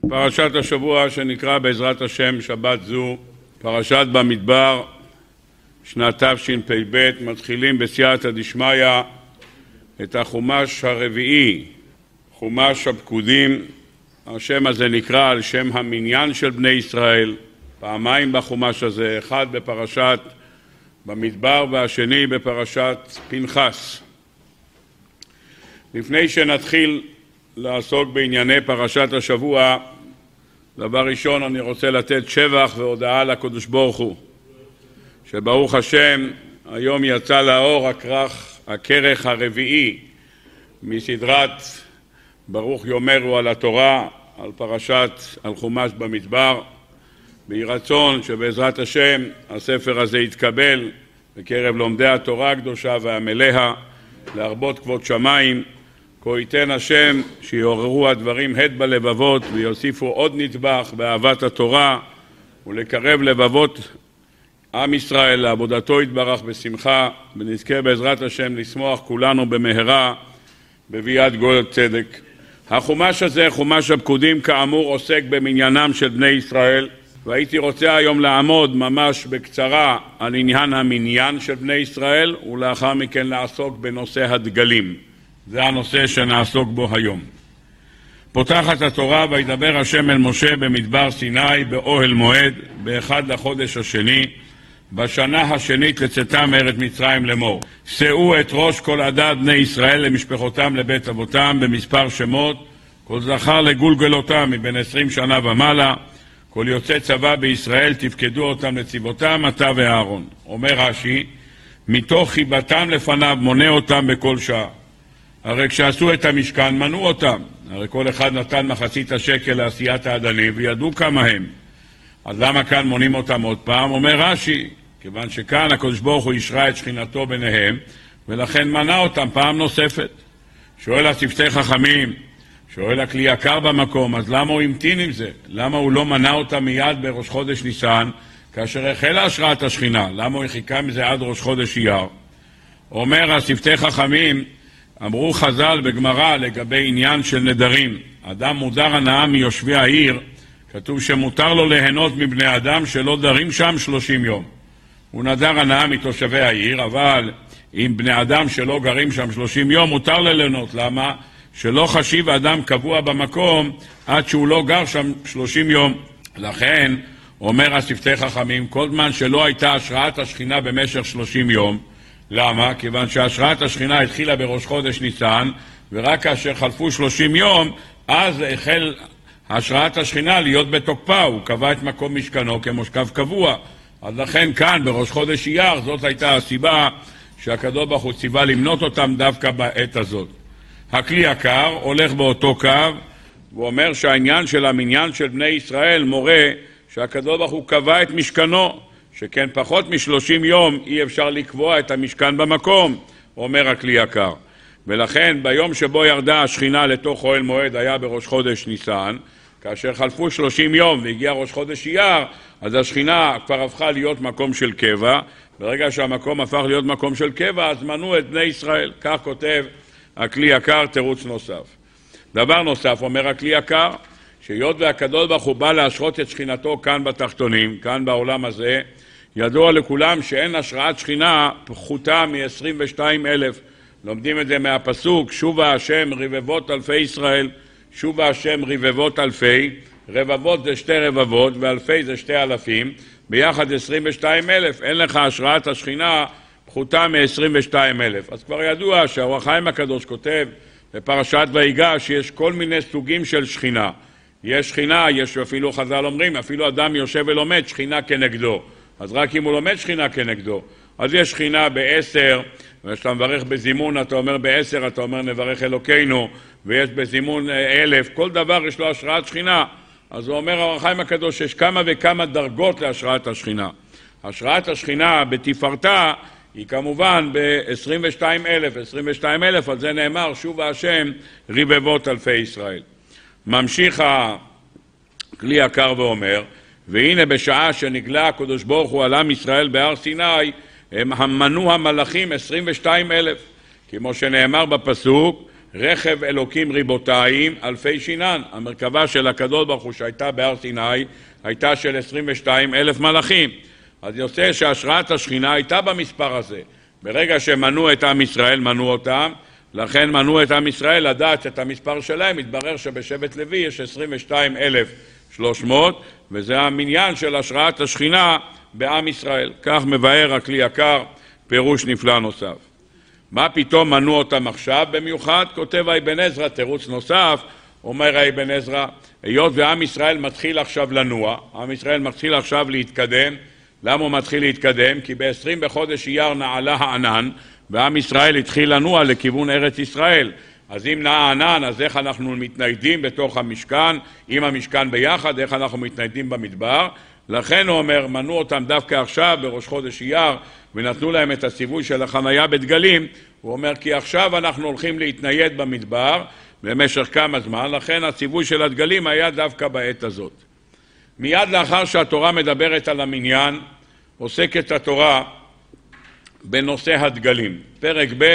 פרשת השבוע שנקרא בעזרת השם שבת זו, פרשת במדבר, שנת תשפ"ב, מתחילים בסייעתא דשמיא את החומש הרביעי, חומש הפקודים. השם הזה נקרא על שם המניין של בני ישראל, פעמיים בחומש הזה, אחד בפרשת במדבר והשני בפרשת פנחס. לפני שנתחיל לעסוק בענייני פרשת השבוע, דבר ראשון אני רוצה לתת שבח והודעה לקדוש ברוך הוא, שברוך השם היום יצא לאור הכרך הרביעי מסדרת ברוך יאמרו על התורה, על חומש במדבר. ויהי רצון שבעזרת השם הספר הזה יתקבל בקרב לומדי התורה הקדושה ועמליה להרבות כבוד שמיים. כה ייתן השם שיעוררו הדברים הד בלבבות ויוסיפו עוד נדבך באהבת התורה ולקרב לבבות עם ישראל לעבודתו יתברך בשמחה, ונזכה בעזרת השם לשמוח כולנו במהרה בביאת גואל צדק. החומש הזה, חומש הפקודים, כאמור עוסק במניינם של בני ישראל, והייתי רוצה היום לעמוד ממש בקצרה על עניין המניין של בני ישראל, ולאחר מכן לעסוק בנושא הדגלים. זה הנושא שנעסוק בו היום. פותחת התורה, וידבר השם אל משה במדבר סיני באוהל מועד, באחד לחודש השני, בשנה השנית לצאתם מארץ מצרים לאמור. שאו את ראש כל עדת בני ישראל למשפחותם לבית אבותם במספר שמות, כל זכר לגולגלותם מבין 20 שנה ומעלה, כל יוצא צבא בישראל תפקדו אותם לצבאותם, אתה ואהרון. אומר רש"י, מתוך חיבתם לפניו מונה אותם בכל שעה. הרי כשעשו את המשכן מנו אותם, הרי כל אחד נתן מחצית השקל לעשיית האדנים וידעו כמה הם. אז למה כאן מונים אותם עוד פעם? אומר רש"י, כיוון שכאן הקדוש ברוך הוא ישרה את שכינתו ביניהם, ולכן מנה אותם פעם נוספת. שואל השפתי חכמים, שואל הכלי יקר במקום, אז למה הוא המתין עם זה? למה הוא לא מנה אותם מיד בראש חודש ניסן, כאשר החלה השראת השכינה? למה הוא חיכה מזה עד ראש חודש אייר? אומר השפתי חכמים, אמרו חז"ל בגמרא לגבי עניין של נדרים, אדם מודר הנאה מיושבי העיר, כתוב שמותר לו ליהנות מבני אדם שלא דרים שם 30 יום. הוא נדר הנאה מתושבי העיר, אבל אם בני אדם שלא גרים שם 30 יום מותר ליהנות. למה? שלא חשיב אדם קבוע במקום עד שהוא לא גר שם 30 יום. לכן אומר השפתי חכמים, כל זמן שלא הייתה השראת השכינה במשך 30 יום. למה? כיוון שהשראת השכינה התחילה בראש חודש ניסן, ורק כאשר חלפו 30 יום אז החל השראת השכינה להיות בתוקפה, הוא קבע את מקום משכנו כמושכב קבוע. אז לכן כאן בראש חודש אייר זאת הייתה הסיבה שהקדוש ברוך הוא ציווה למנות אותם דווקא בעת הזאת. הכלי יקר הולך באותו קו ואומר שהעניין של המניין של בני ישראל מורה שהקדוש ברוך הוא קבע את משכנו, שכן פחות מ30 יום אי אפשר לקבוע את המשכן במקום, אומר הכלי יקר. ולכן ביום שבו ירדה השכינה לתוך אוהל מועד היה בראש חודש ניסן, כאשר חלפו 30 יום והגיע ראש חודש אייר, אז השכינה כבר הפכה להיות מקום של קבע. ברגע שהמקום הפך להיות מקום של קבע, אז מנו את בני ישראל. כך כותב הכלי יקר, תירוץ נוסף. דבר נוסף אומר הכלי יקר, שהיות והקדוש ברוך הוא בא להשרות את שכינתו כאן בתחתונים, כאן בעולם הזה, ידוע לכולם שאין השראת שכינה פחותה מ-22,000. לומדים את זה מהפסוק, שובה השם רבבות אלפי ישראל, שובה השם רבבות אלפי, רבבות זה 2 רבבות ואלפי זה 2,000, ביחד 22,000, אין לך השראת השכינה פחותה מ-22,000. אז כבר ידוע שהאור החיים הקדוש כותב בפרשת ויגש שיש כל מיני סוגים של שכינה. יש שכינה, יש אפילו חז"ל אומרים, אפילו אדם יושב ולומד שכינה כנגדו. אז רק אם הוא לומד שכינה כנגדו. אז יש שכינה ב10, וכשאתה מברך בזימון אתה אומר ב10, אתה אומר נברך אלוקינו, ויש בזימון 1,000, כל דבר יש לו השראת שכינה. אז הוא אומר האור החיים הקדוש יש כמה וכמה דרגות להשראת השכינה. השראת השכינה בתפארתה היא כמובן ב-22,000, 22,000, על זה נאמר שובה השם רבבות אלפי ישראל. ממשיך הכלי יקר ואומר, והנה בשעה שנגלה הקדוש ברוך הוא על עם ישראל בהר סיני, הם מנו המלאכים 22,000, כמו שנאמר בפסוק, רכב אלוקים ריבותיים אלפי שינן. המרכבה של הקדוש ברוך הוא שהייתה בהר סיני הייתה של 22,000 מלאכים. אז יוצא שהשראת השכינה הייתה במספר הזה. ברגע שמנו את עם ישראל, מנו אותם, לכן מנו את עם ישראל לדעת את המספר שלהם. התברר שבשבט לוי יש 22,300, וזה המניין של השראת השכינה בעם ישראל. כך מבאר הכלי יקר פירוש נפלא נוסף. מה פתאום מנו אותם עכשיו במיוחד? כותב אבן עזרא תירוץ נוסף. אומר אבן עזרא, היות ועם ישראל מתחיל עכשיו לנוע, עם ישראל מתחיל עכשיו להתקדם. למה הוא מתחיל להתקדם? כי ב-20 בחודש אייר נעלה הענן, ועם ישראל התחיל לנוע לכיוון ארץ ישראל. אז אם נע הענן, אז איך אנחנו מתניידים בתוך המשכן, עם המשכן ביחד, איך אנחנו מתניידים במדבר? לכן הוא אומר, מנו אותם דווקא עכשיו בראש חודש אייר, ונתנו להם את הציווי של החניה בדגלים. הוא אומר, כי עכשיו אנחנו הולכים להתנייד במדבר במשך כמה זמן, לכן הציווי של הדגלים היה דווקא בעת הזאת. מיד לאחר שהתורה מדברת על המניין, עוסקת התורה בנושא הדגלים. פרק ב'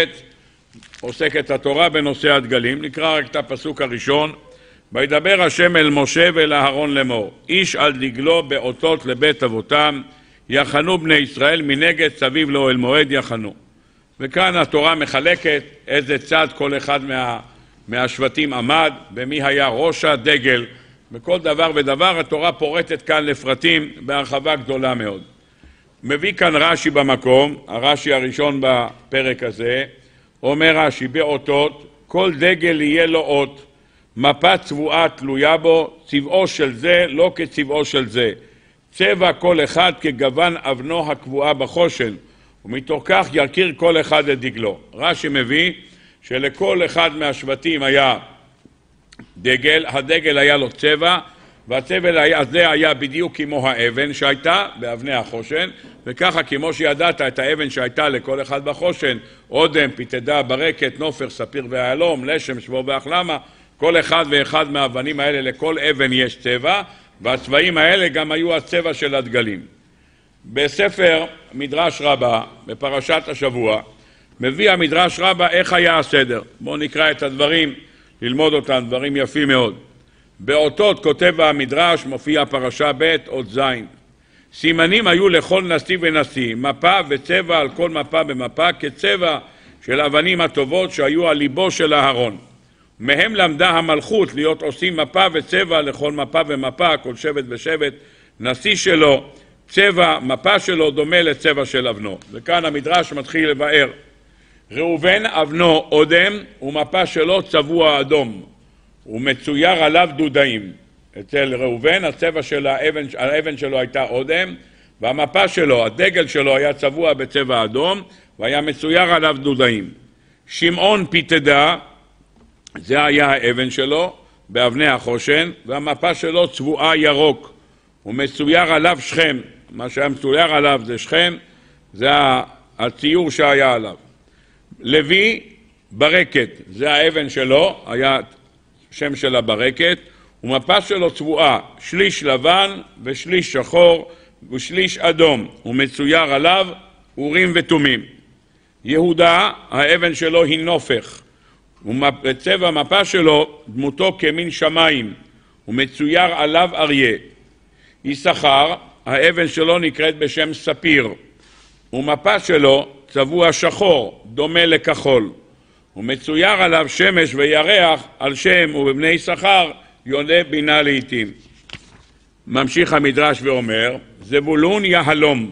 עוסקת התורה בנושא הדגלים. נקרא רק את הפסוק הראשון. וידבר השם אל משה ואל אהרון לאמור, איש על דגלו באותות לבית אבותם, יחנו בני ישראל מנגד סביב לאוהל מועד יחנו. וכאן התורה מחלקת איזה צד כל אחד מהשבטים עמד, ומי היה ראש הדגל. בכל דבר ודבר התורה פורטת כאן לפרטים בהרחבה גדולה מאוד. מביא כאן רש"י במקום, הרש"י הראשון בפרק הזה, אומר רש"י, באותות, כל דגל יהיה לו אות, מפה צבועה תלויה בו, צבעו של זה לא כצבעו של זה, צבע כל אחד כגוון אבנו הקבועה בחושן, ומתוך כך יכיר כל אחד את דגלו. רש"י מביא שלכל אחד מהשבטים היה דגל, הדגל היה לו צבע, והצבע הזה היה בדיוק כמו האבן שהייתה באבני החושן, וככה כמו שידעת את האבן שהייתה לכל אחד בחושן, אודם, פיתדה, ברקת, נופר, ספיר והיהלום, לשם, שבו ואחלמה, כל אחד ואחד מהאבנים האלה לכל אבן יש צבע, והצבעים האלה גם היו הצבע של הדגלים. בספר מדרש רבה, בפרשת השבוע, מביא המדרש רבה איך היה הסדר. בואו נקרא את הדברים, ללמוד אותם, דברים יפים מאוד. באותות כותב המדרש, מופיע פרשה ב' אות זין. סימנים היו לכל נשיא ונשיא, מפה וצבע על כל מפה במפה, כצבע של אבנים הטובות שהיו על ליבו של אהרון. מהם למדה המלכות להיות עושים מפה וצבע לכל מפה ומפה, כל שבט ושבט, נשיא שלו, צבע, מפה שלו דומה לצבע של אבנו. וכאן המדרש מתחיל לבאר. ראובן אבנו אודם, ומפה שלו צבוע אדום, ומצויר עליו דודאים. אצל ראובן הצבע של האבן שלו הייתה אודם, והמפה שלו, הדגל שלו היה צבוע בצבע אדום, והיה מצויר עליו דודאים. שמעון פיתדה, זה היה האבן שלו, באבני החושן, והמפה שלו צבועה ירוק, ומצויר עליו שכם. מה שהיה מצויר עליו זה שכם, זה הציור שהיה עליו. לוי ברקת, זה האבן שלו, היה שם של הברקת, ומפה שלו צבועה, שליש לבן ושליש שחור ושליש אדום, ומצויר עליו אורים ותומים. יהודה, האבן שלו היא נופך, וצבע המפה שלו דמותו כמין שמיים, ומצויר עליו אריה. יששכר, האבן שלו נקראת בשם ספיר, ומפה שלו צבוע שחור, דומה לכחול, ומצויר עליו שמש וירח על שם, ובבני יששכר יונה בינה לעתים. ממשיך המדרש ואומר, זבולון יהלום,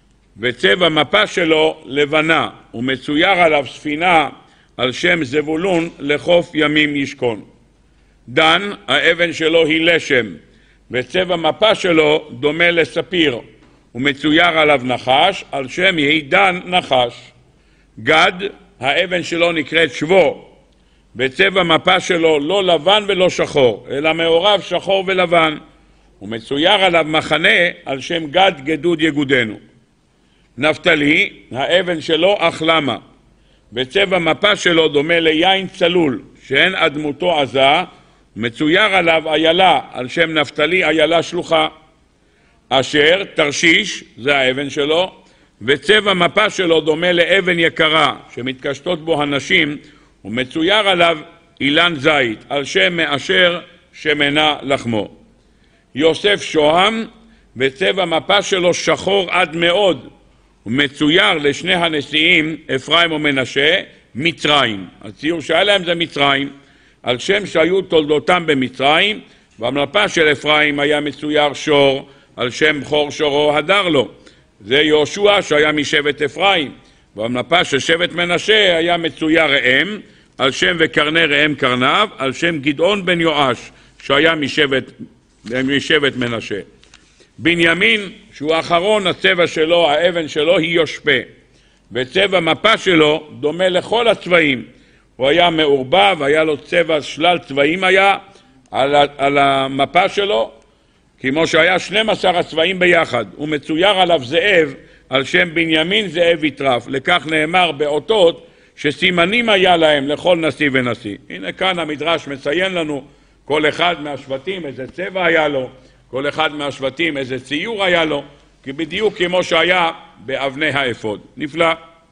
וצבע מפה שלו לבנה, ומצויר עליו ספינה על שם זבולון לחוף ימים ישכון. דן, האבן שלו היא לשם, וצבע מפה שלו דומה לספיר, ומצויר עליו נחש, על שם יהי דן נחש. גד, האבן שלו נקראת שבו, בצבע מפה שלו לא לבן ולא שחור, אלא מעורב שחור ולבן, ומצויר עליו מחנה על שם גד גדוד יגודנו. נפתלי, האבן שלו אחלמה, בצבע מפה שלו דומה ליין צלול, שאין אדמותו עזה, ומצויר עליו איילה על שם נפתלי איילה שלוחה. אשר, תרשיש, זה האבן שלו, וצבע מפה שלו דומה לאבן יקרה שמתקשטות בו הנשים, ומצויר עליו אילן זית, על שם מאשר שמנה לחמו. יוסף שוהם, וצבע מפה שלו שחור עד מאוד, ומצויר לשני הנשיאים, אפרים ומנשה, מצרים. הציור שהיה להם זה מצרים, על שם שהיו תולדותם במצרים, והמפה של אפרים היה מצויר שור, על שם בכור שורו הדר לו. זה יהושע שהיה משבט אפרים, והמפה של שבט מנשה היה מצויר ראם, על שם וקרני ראם קרניו, על שם גדעון בן יואש, שהיה משבט מנשה. בנימין, שהוא האחרון, הצבע שלו, האבן שלו היא יושפה. וצבע מפה שלו דומה לכל הצבעים. הוא היה מעורבב, היה לו צבע, שלל צבעים היה על המפה שלו, כמו שהיה 12 הצבעים ביחד. הוא מצויר עליו זאב, על שם בנימין זאב יטרף. לכך נאמר באותות שסימנים היה להם לכל נשיא ונשיא. הנה כאן המדרש מציין לנו כל אחד מהשבטים איזה צבע היה לו, כל אחד מהשבטים איזה ציור היה לו, כי בדיוק כמו שהיה באבני האפוד. נפלא.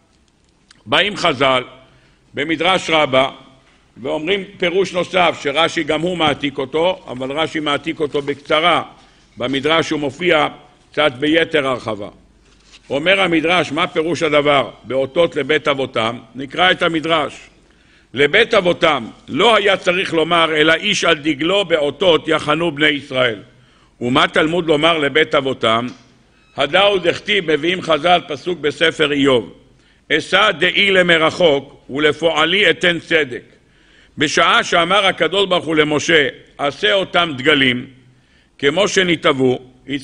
באים חז"ל במדרש רבה ואומרים פירוש נוסף שרש"י גם הוא מעתיק אותו, אבל רש"י מעתיק אותו בקצרה. במדרש הוא מופיע קצת ביתר הרחבה. אומר המדרש, מה פירוש הדבר? באותות לבית אבותם, נקרא את המדרש. לבית אבותם לא היה צריך לומר אלא איש על דגלו באותות יחנו בני ישראל. ומה תלמוד לומר לבית אבותם? הדאו דכתיב, מביאים חז"ל פסוק בספר איוב, אשא דעי למרחוק ולפועלי אתן צדק. בשעה שאמר הקדוש ברוך הוא למשה עשה אותם דגלים כמו שנתאבו,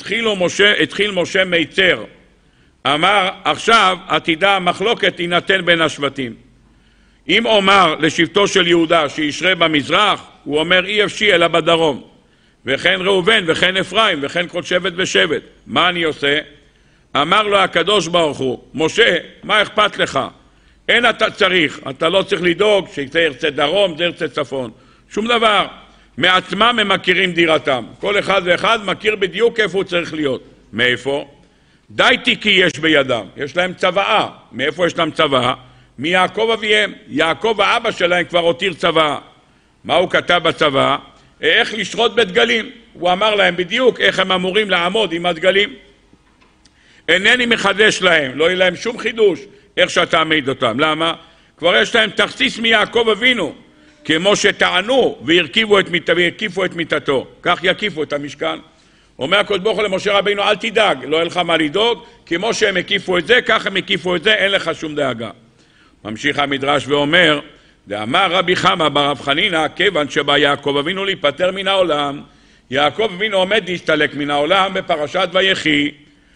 התחיל משה מיצר, אמר עכשיו עתידה המחלוקת תינתן בין השבטים. אם אומר לשבטו של יהודה שישרה במזרח, הוא אומר אי אפשי אלא בדרום, וכן ראובן וכן אפרים וכן כל שבט ושבט. מה אני עושה? אמר לו הקדוש ברוך הוא, משה, מה אכפת לך? אין אתה צריך, אתה לא צריך לדאוג שזה ירצה דרום, זה ירצה צפון, שום דבר. מעצמם הם מכירים דירתם, כל אחד ואחד מכיר בדיוק איפה הוא צריך להיות. מאיפה? דייתי כי יש בידם, יש להם צבאה. מאיפה יש להם צבאה? מיעקב אביהם. יעקב האבא שלהם כבר הותיר צבאה. מה הוא כתב בצבאה? איך לשרות בדגלים. הוא אמר להם בדיוק איך הם אמורים לעמוד עם הדגלים. אינני מחדש להם, לא יהיה להם שום חידוש איך שאתה מעיד אותם. למה? כבר יש להם תכסיס מיעקב אבינו, כמו שטענו והקיפו את מיטתו, כך יקיפו את המשכן. אומר הקדוש ברוך הוא למשה רבינו, אל תדאג, לא יהיה לך מה לדאוג, כמו שהם הקיפו את זה, כך הם הקיפו את זה, אין לך שום דאגה. ממשיך המדרש ואומר, דאמר רבי חמא בר רב חנינא, כיוון שבא יעקב אבינו להיפטר מן העולם, יעקב אבינו עומד להסתלק מן העולם בפרשת ויחי,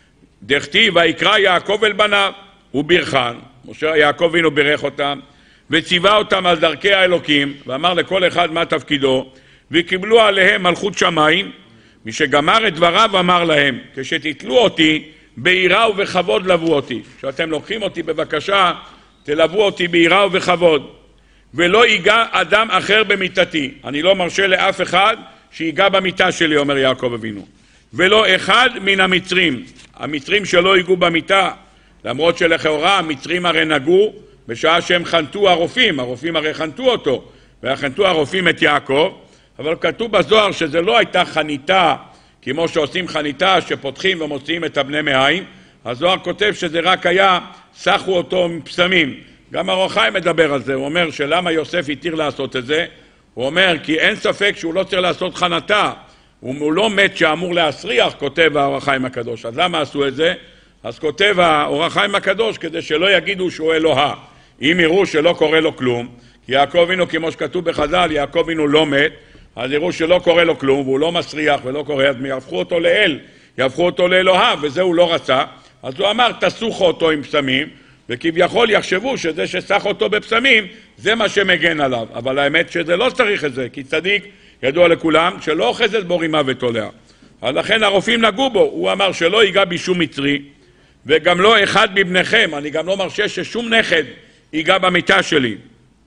דכתיב ויקרא יעקב אל בניו, הוא בירכן, יעקב אבינו בירך אותם, וציווה אותם על דרכי האלוקים, ואמר לכל אחד מה תפקידו, וקיבלו עליהם מלכות שמיים. מי שגמר את דבריו אמר להם, כשתתלו אותי ביראה ובכבוד לבו אותי. כשאתם לוקחים אותי בבקשה, תלוו אותי ביראה ובכבוד. ולא ייגע אדם אחר במיטתי. אני לא מרשה לאף אחד שיגע במיטה שלי, אומר יעקב אבינו. ולא אחד מן המצרים. המצרים שלא ייגעו במיטה, למרות שלכאורה המצרים הרי נגעו בשעה שהם חנתו הרופאים הרי חנתו אותו, וחנתו הרופאים את יעקב, אבל כתוב בזוהר שזה לא הייתה חניתה, כמו שעושים חניתה שפותחים ומוציאים את הבני מאין. הזוהר כותב שזה רק היה, סחו אותו מפסמים. גם אור החיים מדבר על זה, הוא אומר שלמה יוסף התיר לעשות את זה, הוא אומר כי אין ספק שהוא לא צריך לעשות חנתה, הוא לא מת שאמור להסריח, כותב האור החיים הקדוש. אז למה עשו את זה? אז כותב האור החיים הקדוש כדי שלא יגידו שהוא אלוהה. אם יראו שלא קורה לו כלום, כי יעקב אבינו כמו שכתוב בחז"ל, יעקב אבינו לא מת, אז יראו שלא קורה לו כלום, והוא לא מסריח ולא קורה, אז יהפכו אותו לאל, יהפכו אותו לאלוהיו, וזה הוא לא רצה. אז הוא אמר, תסוכו אותו עם פסמים, וכביכול יחשבו שזה שסח אותו בפסמים, זה מה שמגן עליו. אבל האמת שזה לא צריך את זה, כי צדיק ידוע לכולם שלא אוחז את בו רימה ותולע. אז לכן הרופאים נגעו בו, הוא אמר שלא ייגע בי שום מצרי, וגם לא אחד מבניכם, אני גם לא מרשה ששום נכד ייגע במיטה שלי.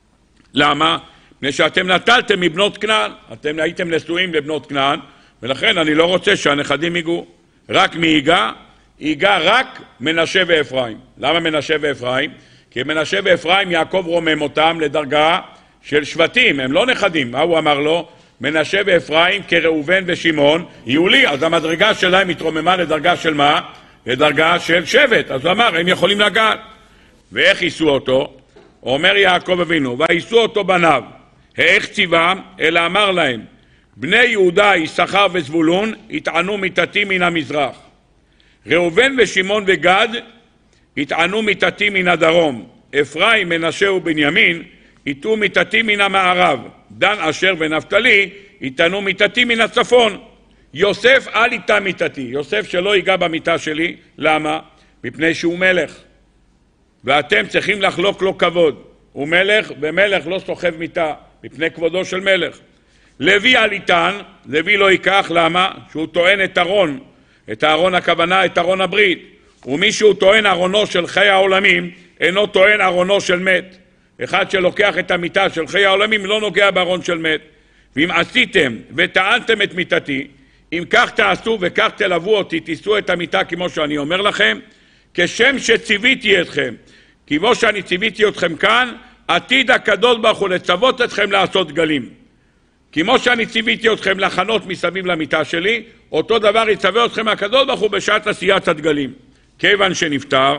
למה? מפני שאתם נטלתם מבנות כנען, אתם הייתם נשואים לבנות כנען, ולכן אני לא רוצה שהנכדים ייגעו. רק מי ייגע? ייגע רק מנשה ואפרים. למה מנשה ואפרים? כי מנשה ואפרים יעקב רומם אותם לדרגה של שבטים, הם לא נכדים. מה הוא אמר לו? מנשה ואפרים כראובן ושמעון יהיו לי. אז המדרגה שלהם התרוממה לדרגה של מה? לדרגה של שבט. אז הוא אמר, הם יכולים לגעת. ואיך ייסו אותו? אומר יעקב אבינו, וייסו אותו בניו. איך ציוום? אלא אמר להם, בני יהודה, יששכר וזבולון, יטענו מיתתי מן המזרח. ראובן ושמעון וגד, יטענו מיתתי מן הדרום. אפרים, מנשה ובנימין, יטעו מיתתי מן המערב. דן, אשר ונפתלי, יטענו מיתתי מן הצפון. יוסף אל יטע מיתתי. יוסף שלא ייגע במיטה שלי. למה? מפני שהוא מלך. ואתם צריכים לחלוק לו כבוד. הוא מלך, ומלך לא סוחב מיטה, מפני כבודו של מלך. לוי אל יטען, לוי לא ייקח. למה? שהוא טוען את ארון. את הארון הכוונה, את ארון הברית. ומי שהוא טוען ארונו של חיי העולמים, אינו טוען ארונו של מת. אחד שלוקח את המיטה של חיי העולמים לא נוגע בארון של מת. ואם עשיתם וטענתם את מיטתי, אם כך תעשו וכך תלוו אותי, תישאו את המיטה כמו שאני אומר לכם, כשם שציוויתי אתכם, כמו שאני ציוויתי אתכם כאן, עתיד הקדוש ברוך הוא לצוות אתכם לעשות גלים. כמו שאני ציוויתי אתכם לחנות מסביב למיטה שלי, אותו דבר יצווה אתכם הקדוש ברוך הוא בשעת עשיית הדגלים. כיוון שנפטר,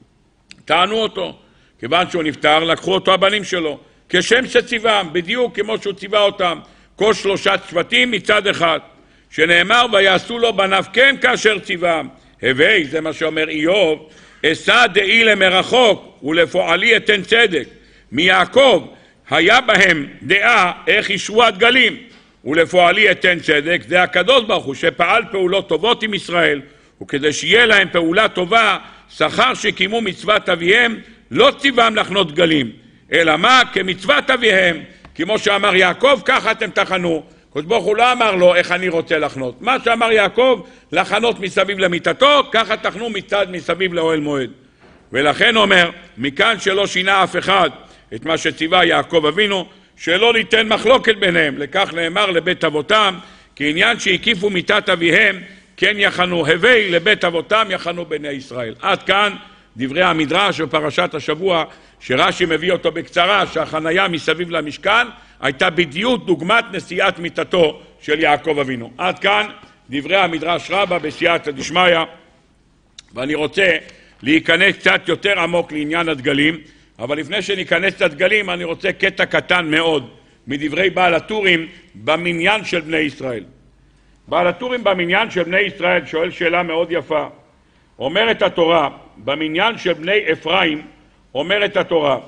טענו אותו. כיוון שהוא נפטר, לקחו אותו הבנים שלו. כשם שציוום, בדיוק כמו שהוא ציווה אותם. כל 3 שבטים מצד אחד. שנאמר, ויעשו לו בניו כן כאשר ציוום. הווי, זה מה שאומר איוב, אשא דעי למרחוק ולפועלי אתן צדק. מיעקב היה בהם דעה איך ישרו הדגלים. ולפועלי אתן צדק, זה הקדוש ברוך הוא שפעל פעולות טובות עם ישראל. וכדי שיהיה להם פעולה טובה, שכר שקימו מצוות אביהם, לא ציוום לחנות דגלים, אלא מה? כמצוות אביהם, כמו שאמר יעקב, ככה אתם תחנו. הקדוש ברוך הוא לא אמר לו איך אני רוצה לחנות. מה שאמר יעקב, לחנות מסביב למיטתו, ככה תחנו מצד מסביב לאוהל מועד. ולכן אומר, מכאן שלא שינה אף אחד את מה שציווה יעקב אבינו, שלא ליתן מחלוקת ביניהם. לכך נאמר לבית אבותם, כי עניין שהקיפו מיטת אביהם, כן יחנו, הווי לבית אבותם יחנו בני ישראל. עד כאן דברי המדרש בפרשת השבוע, שרש"י מביא אותו בקצרה, שהחניה מסביב למשכן הייתה בדיוק דוגמת נשיאת מיטתו של יעקב אבינו. עד כאן דברי המדרש רבה בסייעתא דשמיא, ואני רוצה להיכנס קצת יותר עמוק לעניין הדגלים, אבל לפני שניכנס לדגלים אני רוצה קטע קטן מאוד מדברי בעל הטורים במניין של בני ישראל. בעל הטורים במניין של בני ישראל שואל שאלה מאוד יפה. אומרת התורה, במניין של בני אפרים, אומרת התורה,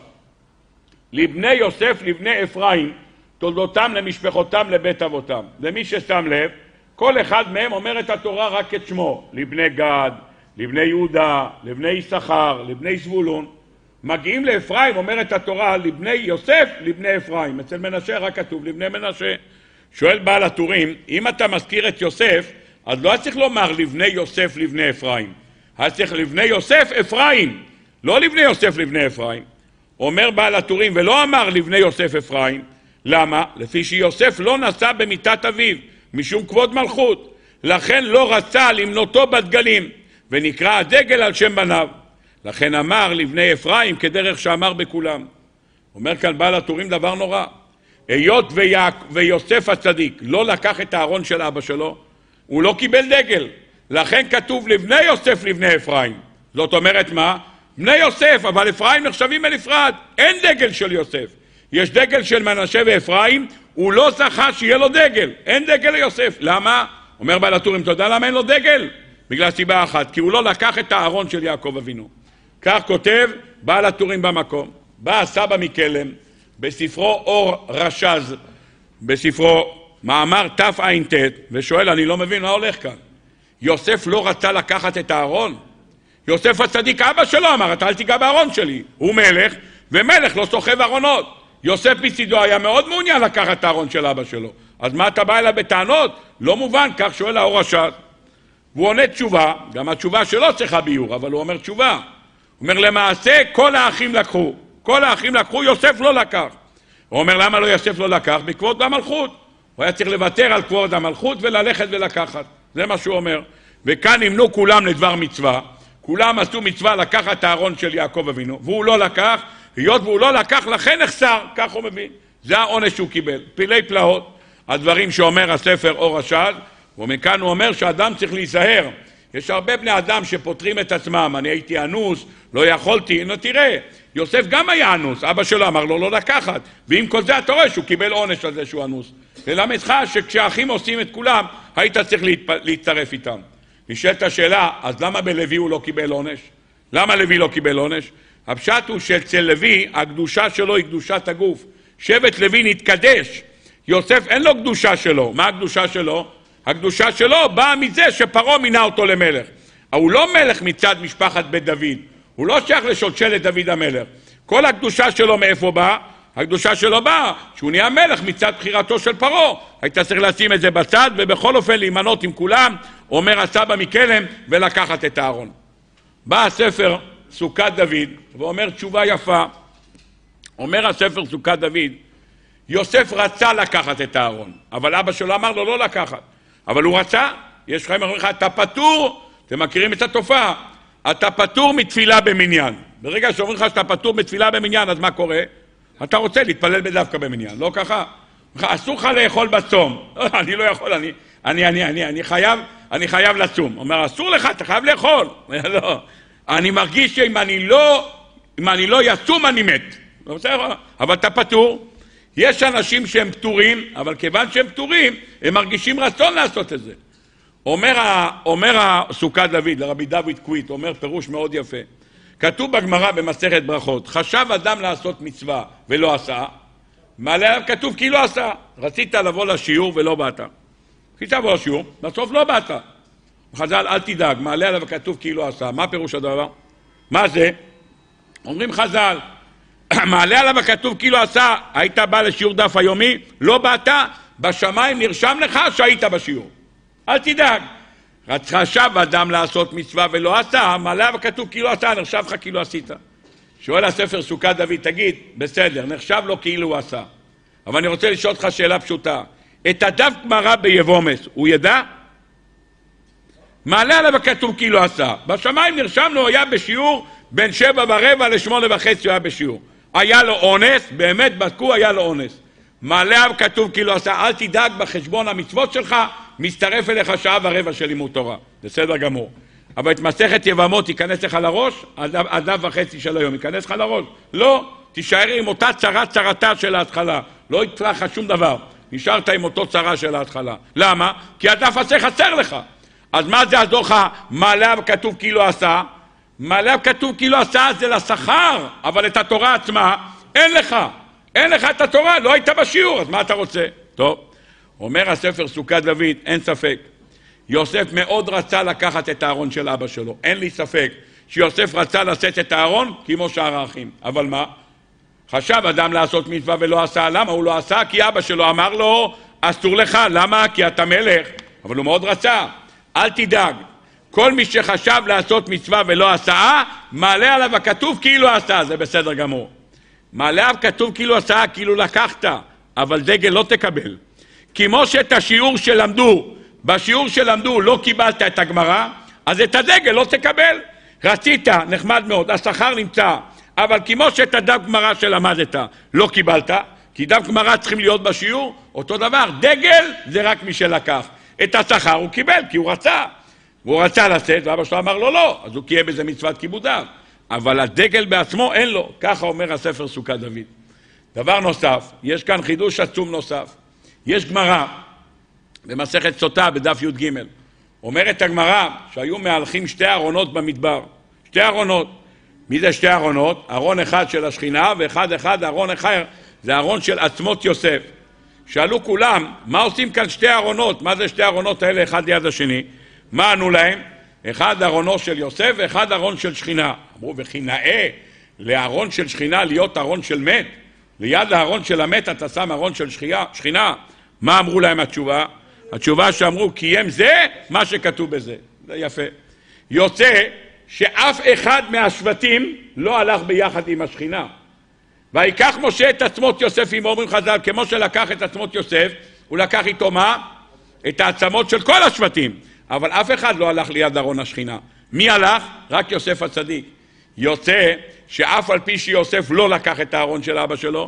לבני יוסף, לבני אפרים, תולדותם למשפחותם לבית אבותם. למי ששם לב, כל אחד מהם אומרת התורה רק את שמו, לבני גד, לבני יהודה, לבני יששכר, לבני זבולון. מגיעים לאפרים, אומרת התורה, לבני יוסף, לבני אפרים. אצל מנשה רק כתוב לבני מנשה. שואל בעל הטורים, אם אתה מזכיר את יוסף, אז לא צריך לומר לבני יוסף, לבני אפרים. אז צריך לבני יוסף, אפרים. לא לבני יוסף, לבני אפרים. אומר בעל הטורים, ולא אמר לבני יוסף, אפרים. למה? לפי שיוסף לא נשא במיטת אביו, משום כבוד מלכות. לכן לא רצה למנותו בדגלים, ונקרא הדגל על שם בניו. לכן אמר לבני אפרים כדרך שאמר בכולם. אומר כאן בעל הטורים דבר נורא. היות ויוסף הצדיק לא לקח את הארון של אבא שלו, הוא לא קיבל דגל. לכן כתוב לבני יוסף, לבני אפרים. זאת אומרת מה? בני יוסף, אבל אפרים נחשבים בנפרד. אין דגל של יוסף. יש דגל של מנשה ואפרים, הוא לא זכה שיהיה לו דגל. אין דגל ליוסף. למה? אומר בעל הטורים, אתה יודע למה אין לו דגל? בגלל סיבה אחת, כי הוא לא לקח את הארון של יעקב אבינו. כך כותב בעל הטורים במקום. בא הסבא מקלם, בספרו אור רשז, בספרו מאמר תע"ט, ושואל, אני לא מבין מה הולך כאן. יוסף לא רצה לקחת את הארון? יוסף הצדיק, אבא שלו אמר, אתה אל תיגע בארון שלי. הוא מלך, ומלך לא סוחב ארונות. יוסף מצידו היה מאוד מעוניין לקחת את הארון של אבא שלו. אז מה אתה בא אליו בטענות? לא מובן, כך שואל האור רשז. והוא עונה תשובה, גם התשובה שלו צריכה ביור, אבל הוא אומר תשובה. הוא אומר, למעשה כל האחים לקחו. כל האחים לקחו, יוסף לא לקח. הוא אומר, למה לא יוסף לא לקח? בכבוד המלכות. הוא היה צריך לוותר על כבוד המלכות וללכת ולקחת. זה מה שהוא אומר. וכאן נמנו כולם לדבר מצווה. כולם עשו מצווה לקחת את הארון של יעקב אבינו, והוא לא לקח, היות והוא לא לקח, לכן נחסר, כך הוא מבין. זה העונש שהוא קיבל. פלאי פלאות, הדברים שאומר הספר אור השד, ומכאן הוא אומר שאדם צריך להיזהר. יש הרבה בני אדם שפותרים את עצמם, אני הייתי אנוס, לא יכולתי, תראה, יוסף גם היה אנוס, אבא שלו אמר לו לא לקחת, ועם כל זה אתה רואה שהוא קיבל עונש על זה שהוא אנוס. ללמדך שכשהאחים עושים את כולם, היית צריך להצטרף איתם. נשאלת השאלה, אז למה בלוי הוא לא קיבל עונש? למה לוי לא קיבל עונש? הפשט הוא שאצל לוי, הקדושה שלו היא קדושת הגוף. שבט לוי נתקדש. יוסף אין לו קדושה שלו. מה הקדושה שלו? הקדושה שלו באה מזה שפרעה מינה אותו למלך. הוא לא מלך מצד משפחת בית דוד. הוא לא שייך לשושלת דוד המלך. כל הקדושה שלו מאיפה באה? הקדושה שלו באה שהוא נהיה מלך מצד בחירתו של פרעה. היית צריך לשים את זה בצד ובכל אופן להימנות עם כולם, אומר הסבא מכלם, ולקחת את הארון. בא הספר סוכת דוד ואומר תשובה יפה. אומר הספר סוכת דוד, יוסף רצה לקחת את הארון, אבל אבא שלו אמר לו לא לקחת. אבל הוא רצה. יש חיים אומרים לך, אתה פטור, אתם מכירים את התופעה, אתה פטור מתפילה במניין. ברגע שאומרים לך שאתה פטור מתפילה במניין, אז מה קורה? אתה רוצה להתפלל בדווקא במניין, לא ככה? אסור לך לאכול בצום. אני לא יכול, אני חייב לצום. אומר, אסור לך, אתה חייב לאכול. לא. אני מרגיש שאם אני לא יצום, אני מת. אבל אתה פטור. יש אנשים שהם פטורים, אבל כיוון שהם פטורים, הם מרגישים רצון לעשות את זה. אומר הסוכת דוד, לרבי דוד קוויט, אומר פירוש מאוד יפה. כתוב בגמרא במסכת ברכות, חשב אדם לעשות מצווה ולא עשה, מעלה עליו כתוב כי לא עשה. רצית לבוא לשיעור ולא באת. רצית לבוא לשיעור, בסוף לא באת. חז"ל, אל תדאג, מעלה עליו כתוב כי לא עשה. מה פירוש הדבר? מה זה? אומרים חז"ל, מעלה עליו כתוב כי לא עשה, היית בא לשיעור דף היומי, לא באת, בשמיים נרשם לך שהיית בשיעור. אל תדאג. חשב אדם לעשות מצווה ולא עשה, מעלה עליו כתוב כי לא עשה, נחשב לך כי לא עשית. שואל הספר סוכת דוד, תגיד, בסדר, נחשב לו כאילו הוא עשה. אבל אני רוצה לשאול אותך שאלה פשוטה. את הדף גמרא ביבומס, הוא ידע? מעלה עליו כתוב כי לא עשה. בשמיים נרשם לו, היה בשיעור בין 7:15 ל8:30 הוא היה בשיעור. היה לו אונס, באמת בדקו, היה לו אונס. מעלה עליו כתוב כי לא עשה, אל תדאג בחשבון המצוות שלך, מצטרף אליך 1:15 של לימוד תורה. בסדר גמור. אבל את מסכת יבמות ייכנס לך לראש, הדף וחצי של היום ייכנס לך לראש. לא, תישאר עם אותה צרתה של ההתחלה. לא יצלח לך שום דבר. נשארת עם אותו צרה של ההתחלה. למה? כי הדף הזה חסר לך. אז מה זה יעזור לך? מעלה כתוב כי לא עשה. מעלה כתוב כי לא עשה זה לשכר, אבל את התורה עצמה אין לך. אין לך את התורה, לא היית בשיעור, אז מה אתה רוצה? טוב, אומר הספר סוכת דוד, אין ספק. יוסף מאוד רצה לקחת את הארון של אבא שלו. אין לי ספק שיוסף רצה לשאת את הארון כמו שאר האחים. אבל מה? חשב אדם לעשות מצווה ולא עשה. למה הוא לא עשה? כי אבא שלו אמר לו, אסור לך. למה? כי אתה מלך. אבל הוא מאוד רצה. אל תדאג. כל מי שחשב לעשות מצווה ולא עשה, מעלה עליו הכתוב כאילו עשה. זה בסדר גמור. מעלה עליו כתוב כאילו עשה, כאילו לקחת. אבל דגל לא תקבל. כמו שאת השיעור שלמדו, בשיעור שלמדו לא קיבלת את הגמרא, אז את הדגל לא תקבל. רצית, נחמד מאוד, השכר נמצא, אבל כמו שאת הדף גמרא שלמדת לא קיבלת, כי דף גמרא צריכים להיות בשיעור, אותו דבר, דגל זה רק מי שלקח. את השכר הוא קיבל, כי הוא רצה. והוא רצה לשאת, ואבא שלו אמר לו לא, אז הוא קיים בזה מצוות כיבודיו. אבל הדגל בעצמו אין לו, ככה אומר הספר סוכת דוד. דבר נוסף, יש כאן חידוש עצום נוסף. יש גמרא, במסכת סוטה בדף י"ג, אומרת הגמרא שהיו מהלכים 2 ארונות במדבר. 2 ארונות. מי זה 2 ארונות? ארון אחד של השכינה ואחד ארון אחר, זה ארון של עצמות יוסף. שאלו כולם, מה עושים כאן 2 ארונות? מה זה 2 ארונות האלה אחד ליד השני? מה ענו להם? אחד ארונו של יוסף ואחד ארון של שכינה. אמרו, וכי נאה לארון של שכינה להיות ארון של מת? ליד הארון של המת אתה שם ארון של שכינה. מה אמרו להם התשובה? התשובה שאמרו, קיים זה מה שכתוב בזה. זה יפה. יוצא שאף אחד מהשבטים לא הלך ביחד עם השכינה. ויקח משה את עצמות יוסף, אם אומרים חז"ל, כמו שלקח את עצמות יוסף, הוא לקח איתו מה? את העצמות של כל השבטים. אבל אף אחד לא הלך ליד ארון השכינה. מי הלך? רק יוסף הצדיק. יוצא שאף על פי שיוסף לא לקח את הארון של אבא שלו,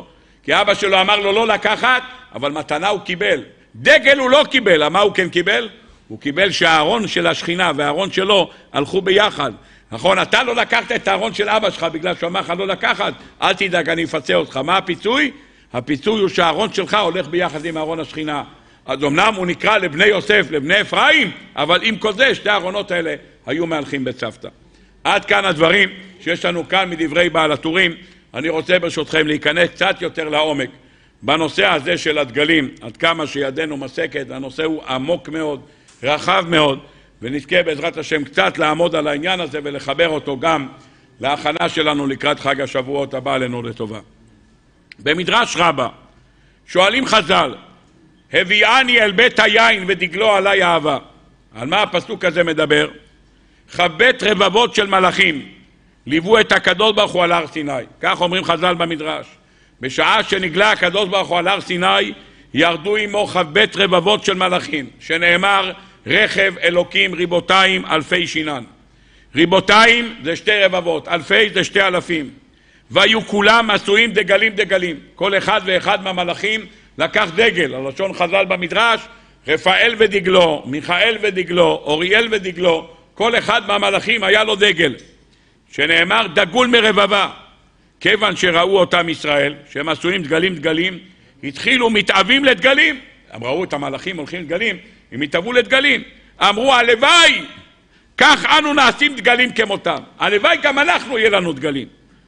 כי אבא שלו אמר לו לא לקחת, אבל מתנה הוא קיבל. דגל הוא לא קיבל, מה הוא כן קיבל? הוא קיבל שהארון של השכינה והארון שלו הלכו ביחד. נכון, אתה לא לקחת את הארון של אבא שלך בגלל שהוא אמר לך לא לקחת, אל תדאג, אני אפצה אותך. מה הפיצוי? הפיצוי הוא שהארון שלך הולך ביחד עם הארון השכינה. אז אמנם הוא נקרא לבני יוסף, לבני אפרים, אבל עם כל זה שתי הארונות האלה היו מהלכים בצוותא. עד כאן הדברים שיש לנו כאן מדברי בעל הטורים. אני רוצה ברשותכם להיכנס קצת יותר לעומק בנושא הזה של הדגלים, עד כמה שידנו מסקת. הנושא הוא עמוק מאוד, רחב מאוד, ונזכה בעזרת השם קצת לעמוד על העניין הזה ולחבר אותו גם להכנה שלנו לקראת חג השבועות הבא עלינו לטובה. במדרש רבה שואלים חז"ל, הביאני אל בית היין ודגלו עלי אהבה. על מה הפסוק הזה מדבר? חבט רבבות של מלאכים ליוו את הקדוש ברוך הוא על הר סיני. כך אומרים חז"ל במדרש. בשעה שנגלה הקדוש ברוך הוא על הר סיני, ירדו עמו חבט רבבות של מלאכים, שנאמר רכב אלוקים ריבותיים אלפי שינן. ריבותיים זה שתי רבבות, אלפי זה שתי אלפים. והיו כולם עשויים דגלים דגלים. כל אחד ואחד מהמלאכים לקח דגל. הלשון חז"ל במדרש, רפאל ודגלו, מיכאל ודגלו, אוריאל ודגלו, כל אחד מהמלאכים היה לו דגל, שנאמר דגול מרבבה. כיוון שראו אותם ישראל, שהם עשויים דגלים דגלים, התחילו מתאבים לדגלים. הם ראו את המלאכים הולכים לדגלים, הם התאבו לדגלים. אמרו, הלוואי, כך אנו נעשים דגלים כמותם. הלוואי גם אנחנו יהיה לנו דגלים.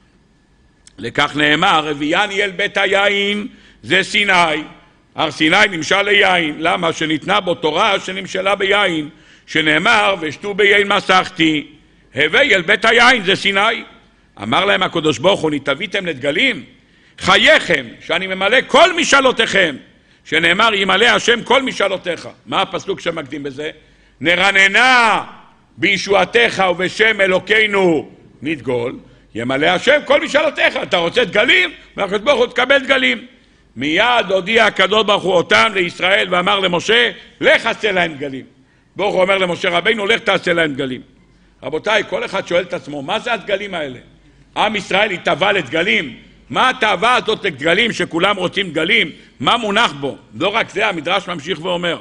לכך נאמר, הביאני אל בית היין, זה סיני. הר סיני נמשל ליין. למה? שניתנה בו תורה שנמשלה ביין, שנאמר, ושתו ביין מסכתי. הביא אל בית היין, זה סיני. אמר להם הקדוש ברוך הוא, נתאביתם לדגלים? חייכם, שאני ממלא כל משאלותיכם. שנאמר, ימלא השם כל משאלותיך. מה הפסוק שמקדים בזה? נרננה בישועתך ובשם אלוקינו נדגול. ימלא השם כל משאלותיך. אתה רוצה דגלים? והקדוש ברוך הוא תקבל דגלים. מיד הודיע הקדוש ברוך הוא אותם לישראל ואמר למשה, לך עשה להם דגלים. ברוך הוא אומר למשה רבינו, לך תעשה להם דגלים. רבותיי, כל אחד שואל את עצמו, מה זה הדגלים האלה? עם ישראל התאווה לדגלים. מה התאווה הזאת לדגלים שכולם רוצים דגלים? מה מונח בו? לא רק זה, המדרש ממשיך ואומר,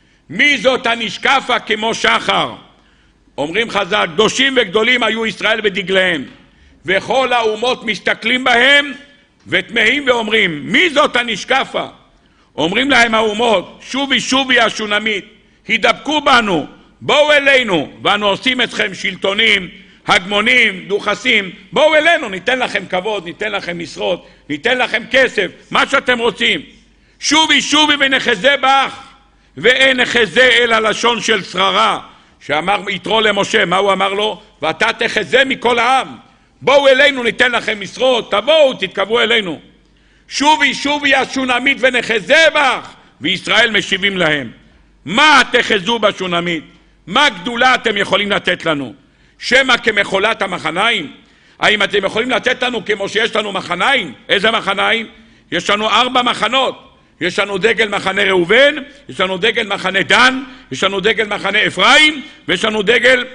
מי זאת הנשקפה כמו שחר? אומרים חז"ל, קדושים וגדולים היו ישראל בדגליהם, וכל האומות מסתכלים בהם ותמהים ואומרים, מי זאת הנשקפה? אומרים להם האומות, שובי שובי השונמית, הידבקו בנו, בואו אלינו, ואנו עושים אתכם שלטונים, הגמונים, דוכסים, בואו אלינו, ניתן לכם כבוד, ניתן לכם משרות, ניתן לכם כסף, מה שאתם רוצים. שובי שובי ונחזה בך, ואין נחזה אלא לשון של שררה, שאמר יתרו למשה, מה הוא אמר לו? ואתה תחזה מכל העם, בואו אלינו, ניתן לכם משרות, תבואו, תתקבעו אלינו. שובי שובי השונמית ונחזה בך, וישראל משיבים להם, מה תחזו בשונמית? מה גדולה אתם יכולים לתת לנו? שמה כמחולת המחניים? האם אתם יכולים לתת לנו כמו שיש לנו מחניים? איזה מחניים? יש לנו 4 מחנות. יש לנו דגל מחנה ראובן, יש לנו דגל מחנה דן, יש לנו דגל מחנה אפרים, ויש לנו דגל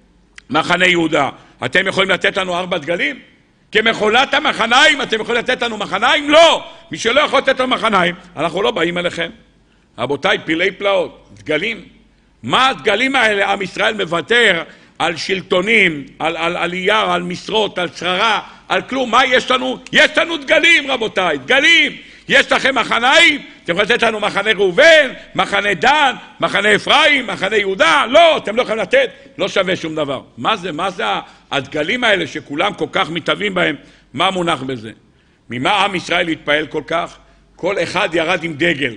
מחנה יהודה. אתם יכולים לתת לנו 4 דגלים? כמחולת המחניים, אתם יכולים לתת לנו מחניים? לא! מי שלא יכול לתת לנו מחניים, אנחנו לא באים אליכם. רבותיי, פילי פלאות, דגלים. מה הדגלים האלה? עם ישראל מוותר על שלטונים, על עלייה, על משרות, על שררה, על כלום. מה יש לנו? יש לנו דגלים, רבותיי, דגלים. יש לכם מחניים? אתם יכולים לתת לנו מחנה ראובן, מחנה דן, מחנה אפרים, מחנה יהודה? לא, אתם לא יכולים לתת, לא שווה שום דבר. מה זה הדגלים האלה שכולם כל כך מתאבים בהם? מה מונח בזה? ממה עם ישראל התפעל כל כך? כל אחד ירד עם דגל.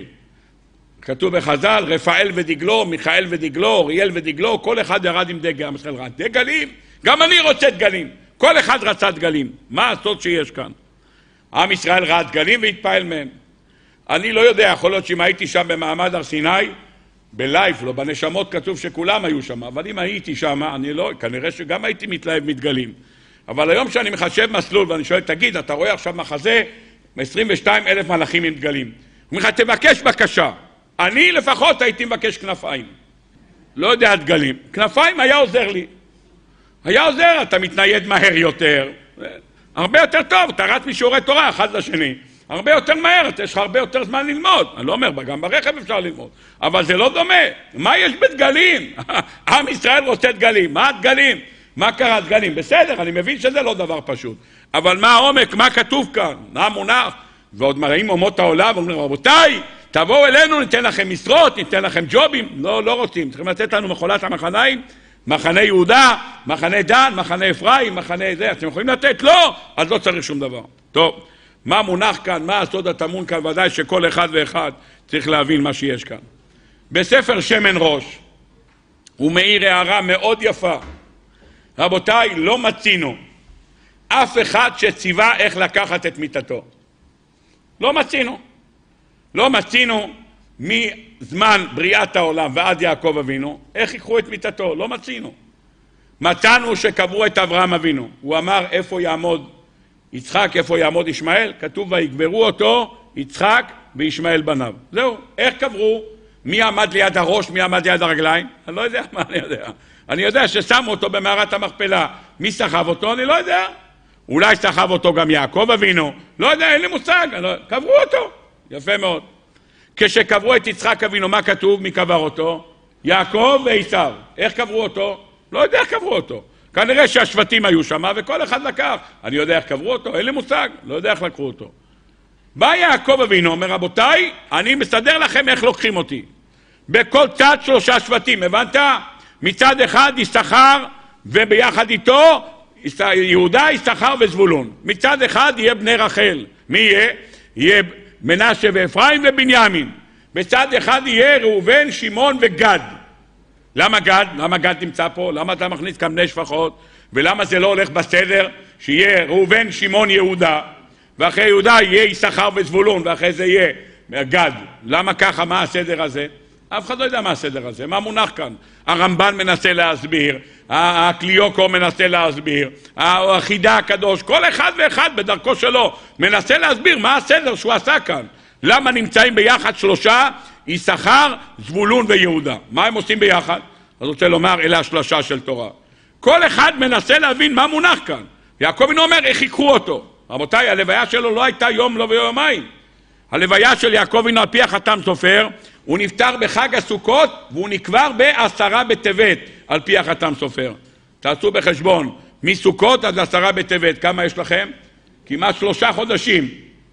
כתוב בחז"ל, רפאל ודגלו, מיכאל ודגלו, אוריאל ודגלו, כל אחד ירד עם דגל. עם ישראל ראה דגלים? גם אני רוצה דגלים. כל אחד רצה דגלים. מה הסוד שיש כאן? עם ישראל ראה דגלים והתפעל מהם. אני לא יודע, יכול להיות שאם הייתי שם במעמד הר סיני, בלייב, לא בנשמות כתוב שכולם היו שם, אבל אם הייתי שם, אני לא, כנראה שגם הייתי מתלהב מדגלים. אבל היום שאני מחשב מסלול ואני שואל, תגיד, אתה רואה עכשיו מחזה 22,000 מלאכים עם דגלים. הוא אומר לך, תבקש בקשה. אני לפחות הייתי מבקש כנפיים. לא יודע דגלים. כנפיים היה עוזר לי. היה עוזר, אתה מתנייד מהר יותר. הרבה יותר טוב, אתה רץ משיעורי תורה אחד לשני. הרבה יותר מהר, יש לך הרבה יותר זמן ללמוד. אני לא אומר, גם ברכב אפשר ללמוד, אבל זה לא דומה. מה יש בדגלים? עם ישראל רוצה דגלים. מה הדגלים? מה קרה דגלים? בסדר, אני מבין שזה לא דבר פשוט. אבל מה העומק? מה כתוב כאן? מה המונח? ועוד מראים אומות העולם, ואומרים, רבותיי, תבואו אלינו, ניתן לכם משרות, ניתן לכם ג'ובים. לא רוצים. צריכים לתת לנו מחולת המחניים, מחנה יהודה, מחנה דן, מחנה אפרים, מחנה זה. אתם יכולים לתת? לא! אז לא צריך שום דבר. טוב, מה מונח כאן? מה הסוד הטמון כאן? ודאי שכל אחד ואחד צריך להבין מה שיש כאן. בספר שמן ראש, הוא מאיר הערה מאוד יפה. רבותיי, לא מצינו אף אחד שציווה איך לקחת את מיטתו. לא מצינו. לא מצינו מזמן בריאת העולם ועד יעקב אבינו, איך יקחו את מיטתו. לא מצינו. מצאנו שקברו את אברהם אבינו. הוא אמר איפה יעמוד יצחק, איפה יעמוד ישמעאל. כתוב ויקברו אותו יצחק וישמעאל בניו. זהו. איך קברו? מי עמד ליד הראש, מי עמד ליד הרגליים? אני לא יודע מה אני יודע. אני יודע ששמו אותו במערת המכפלה. מי סחב אותו? אני לא יודע. אולי סחב אותו גם יעקב אבינו. לא יודע, אין לי מושג. קברו אותו. יפה מאוד. כשקברו את יצחק אבינו, מה כתוב? מי קבר אותו? יעקב ועשיו. איך קברו אותו? לא יודע איך קברו אותו. כנראה שהשבטים היו שם וכל אחד לקח. אני יודע איך קברו אותו? אין לי מושג. לא יודע איך לקחו אותו. בא יעקב אבינו, אומר רבותיי, אני מסדר לכם איך לוקחים אותי. בכל צד 3 שבטים, הבנת? מצד אחד יששכר וביחד איתו יהודה, יששכר וזבולון. מצד אחד יהיה בני רחל. מי יהיה? יהיה מנשה ואפרים ובנימין. בצד אחד יהיה ראובן, שמעון וגד. למה גד? למה גד נמצא פה? למה אתה מכניס כאן בני שפחות? ולמה זה לא הולך בסדר? שיהיה ראובן, שמעון, יהודה, ואחרי יהודה יהיה יששכר וזבולון, ואחרי זה יהיה גד. למה ככה? מה הסדר הזה? אף אחד לא יודע מה הסדר הזה, מה מונח כאן. הרמב"ן מנסה להסביר, הקליוקו מנסה להסביר, החידה הקדוש, כל אחד ואחד בדרכו שלו מנסה להסביר מה הסדר שהוא עשה כאן. למה נמצאים ביחד 3? יששכר, זבולון ויהודה. מה הם עושים ביחד? אז רוצה לומר, אלה 3 של תורה. כל אחד מנסה להבין מה מונח כאן. יעקב אבינו אומר, איך יקחו אותו? רבותיי, הלוויה שלו לא הייתה יום לא ויומיים. הלוויה של יעקב אבינו על פי החתם סופר, הוא נפטר בחג הסוכות והוא נקבר ב10 בטבת על פי החתם סופר. תעשו בחשבון, מסוכות עד 10 בטבת, כמה יש לכם? כמעט 3 חודשים.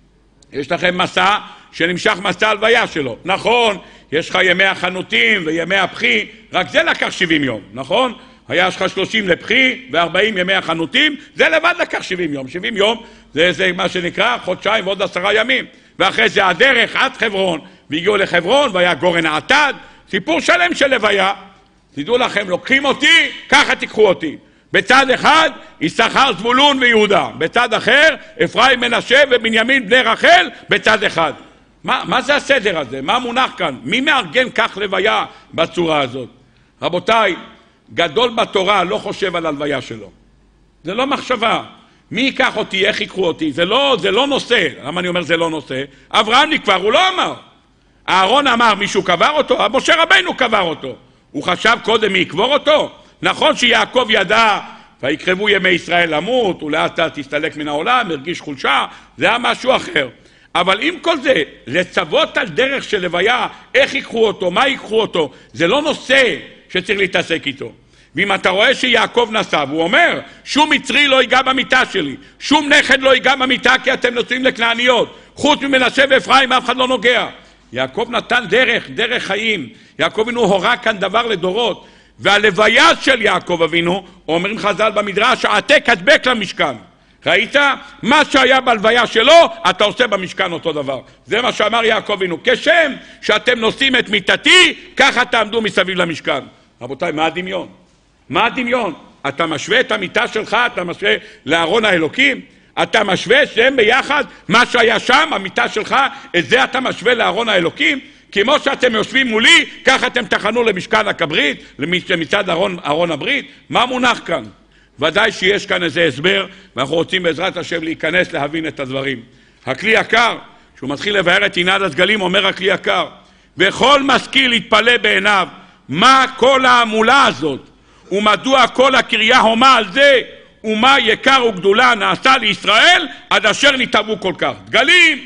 יש לכם מסע שנמשך מסע הלוויה שלו. נכון, יש לך ימי החנותים וימי הפחי, רק זה לקח 70 יום, נכון? היה לך 30 לפחי ו40 ימי החנותים, זה לבד לקח 70 יום. 70 יום זה מה שנקרא חודשיים ועוד 10 ימים. ואחרי זה הדרך עד חברון, והגיעו לחברון והיה גורן העתד, סיפור שלם של לוויה. תדעו לכם, לוקחים אותי, ככה תיקחו אותי. בצד אחד יששכר, זבולון ויהודה, בצד אחר אפרים, מנשה ובנימין בני רחל בצד אחד. מה זה הסדר הזה? מה מונח כאן? מי מארגן כך לוויה בצורה הזאת? רבותיי, גדול בתורה לא חושב על הלוויה שלו. זה לא מחשבה. מי ייקח אותי, איך ייקחו אותי? זה לא נושא. למה אני אומר זה לא נושא? אברהם נקבר, הוא לא אמר. אהרון אמר, מישהו קבר אותו? משה רבינו קבר אותו. הוא חשב קודם מי יקבור אותו? נכון שיעקב ידע, ויקרבו ימי ישראל למות, ולאט לאט תסתלק מן העולם, הרגיש חולשה, זה היה משהו אחר. אבל עם כל זה, לצוות על דרך של לוויה, איך ייקחו אותו, מה ייקחו אותו, זה לא נושא שצריך להתעסק איתו. ואם אתה רואה שיעקב נסע, והוא אומר, שום מצרי לא ייגע במיטה שלי, שום נכד לא ייגע במיטה, כי אתם נוסעים לכנעניות, חוץ ממנשה ואפרים, אף אחד לא נוגע. יעקב נתן דרך חיים. יעקב אבינו הורה כאן דבר לדורות. והלוויה של יעקב אבינו, אומרים חז"ל במדרש, העתק הדבק למשכן. ראית? מה שהיה בלוויה שלו, אתה עושה במשכן אותו דבר. זה מה שאמר יעקב אבינו. כשם שאתם נושאים את מיטתי, ככה תעמדו מסביב למשכן. רבותיי, מה הדמיון? מה הדמיון? אתה משווה את המיטה שלך, אתה משווה לארון האלוקים? אתה משווה שהם ביחד, מה שהיה שם, המיטה שלך, את זה אתה משווה לארון האלוקים? כמו שאתם יושבים מולי, ככה אתם תחנו למשכן הכברית, מצד ארון הברית. מה מונח כאן? ודאי שיש כאן איזה הסבר, ואנחנו רוצים בעזרת השם להיכנס להבין את הדברים. הכלי יקר, שהוא מתחיל לבאר את עניין הסגלים, אומר הכלי יקר, וכל משכיל יתפלא בעיניו, מה כל העמולה הזאת, ומדוע כל הקריה הומה על זה, ומה יקר וגדולה נעשה לישראל, עד אשר נתאבו כל כך. דגלים,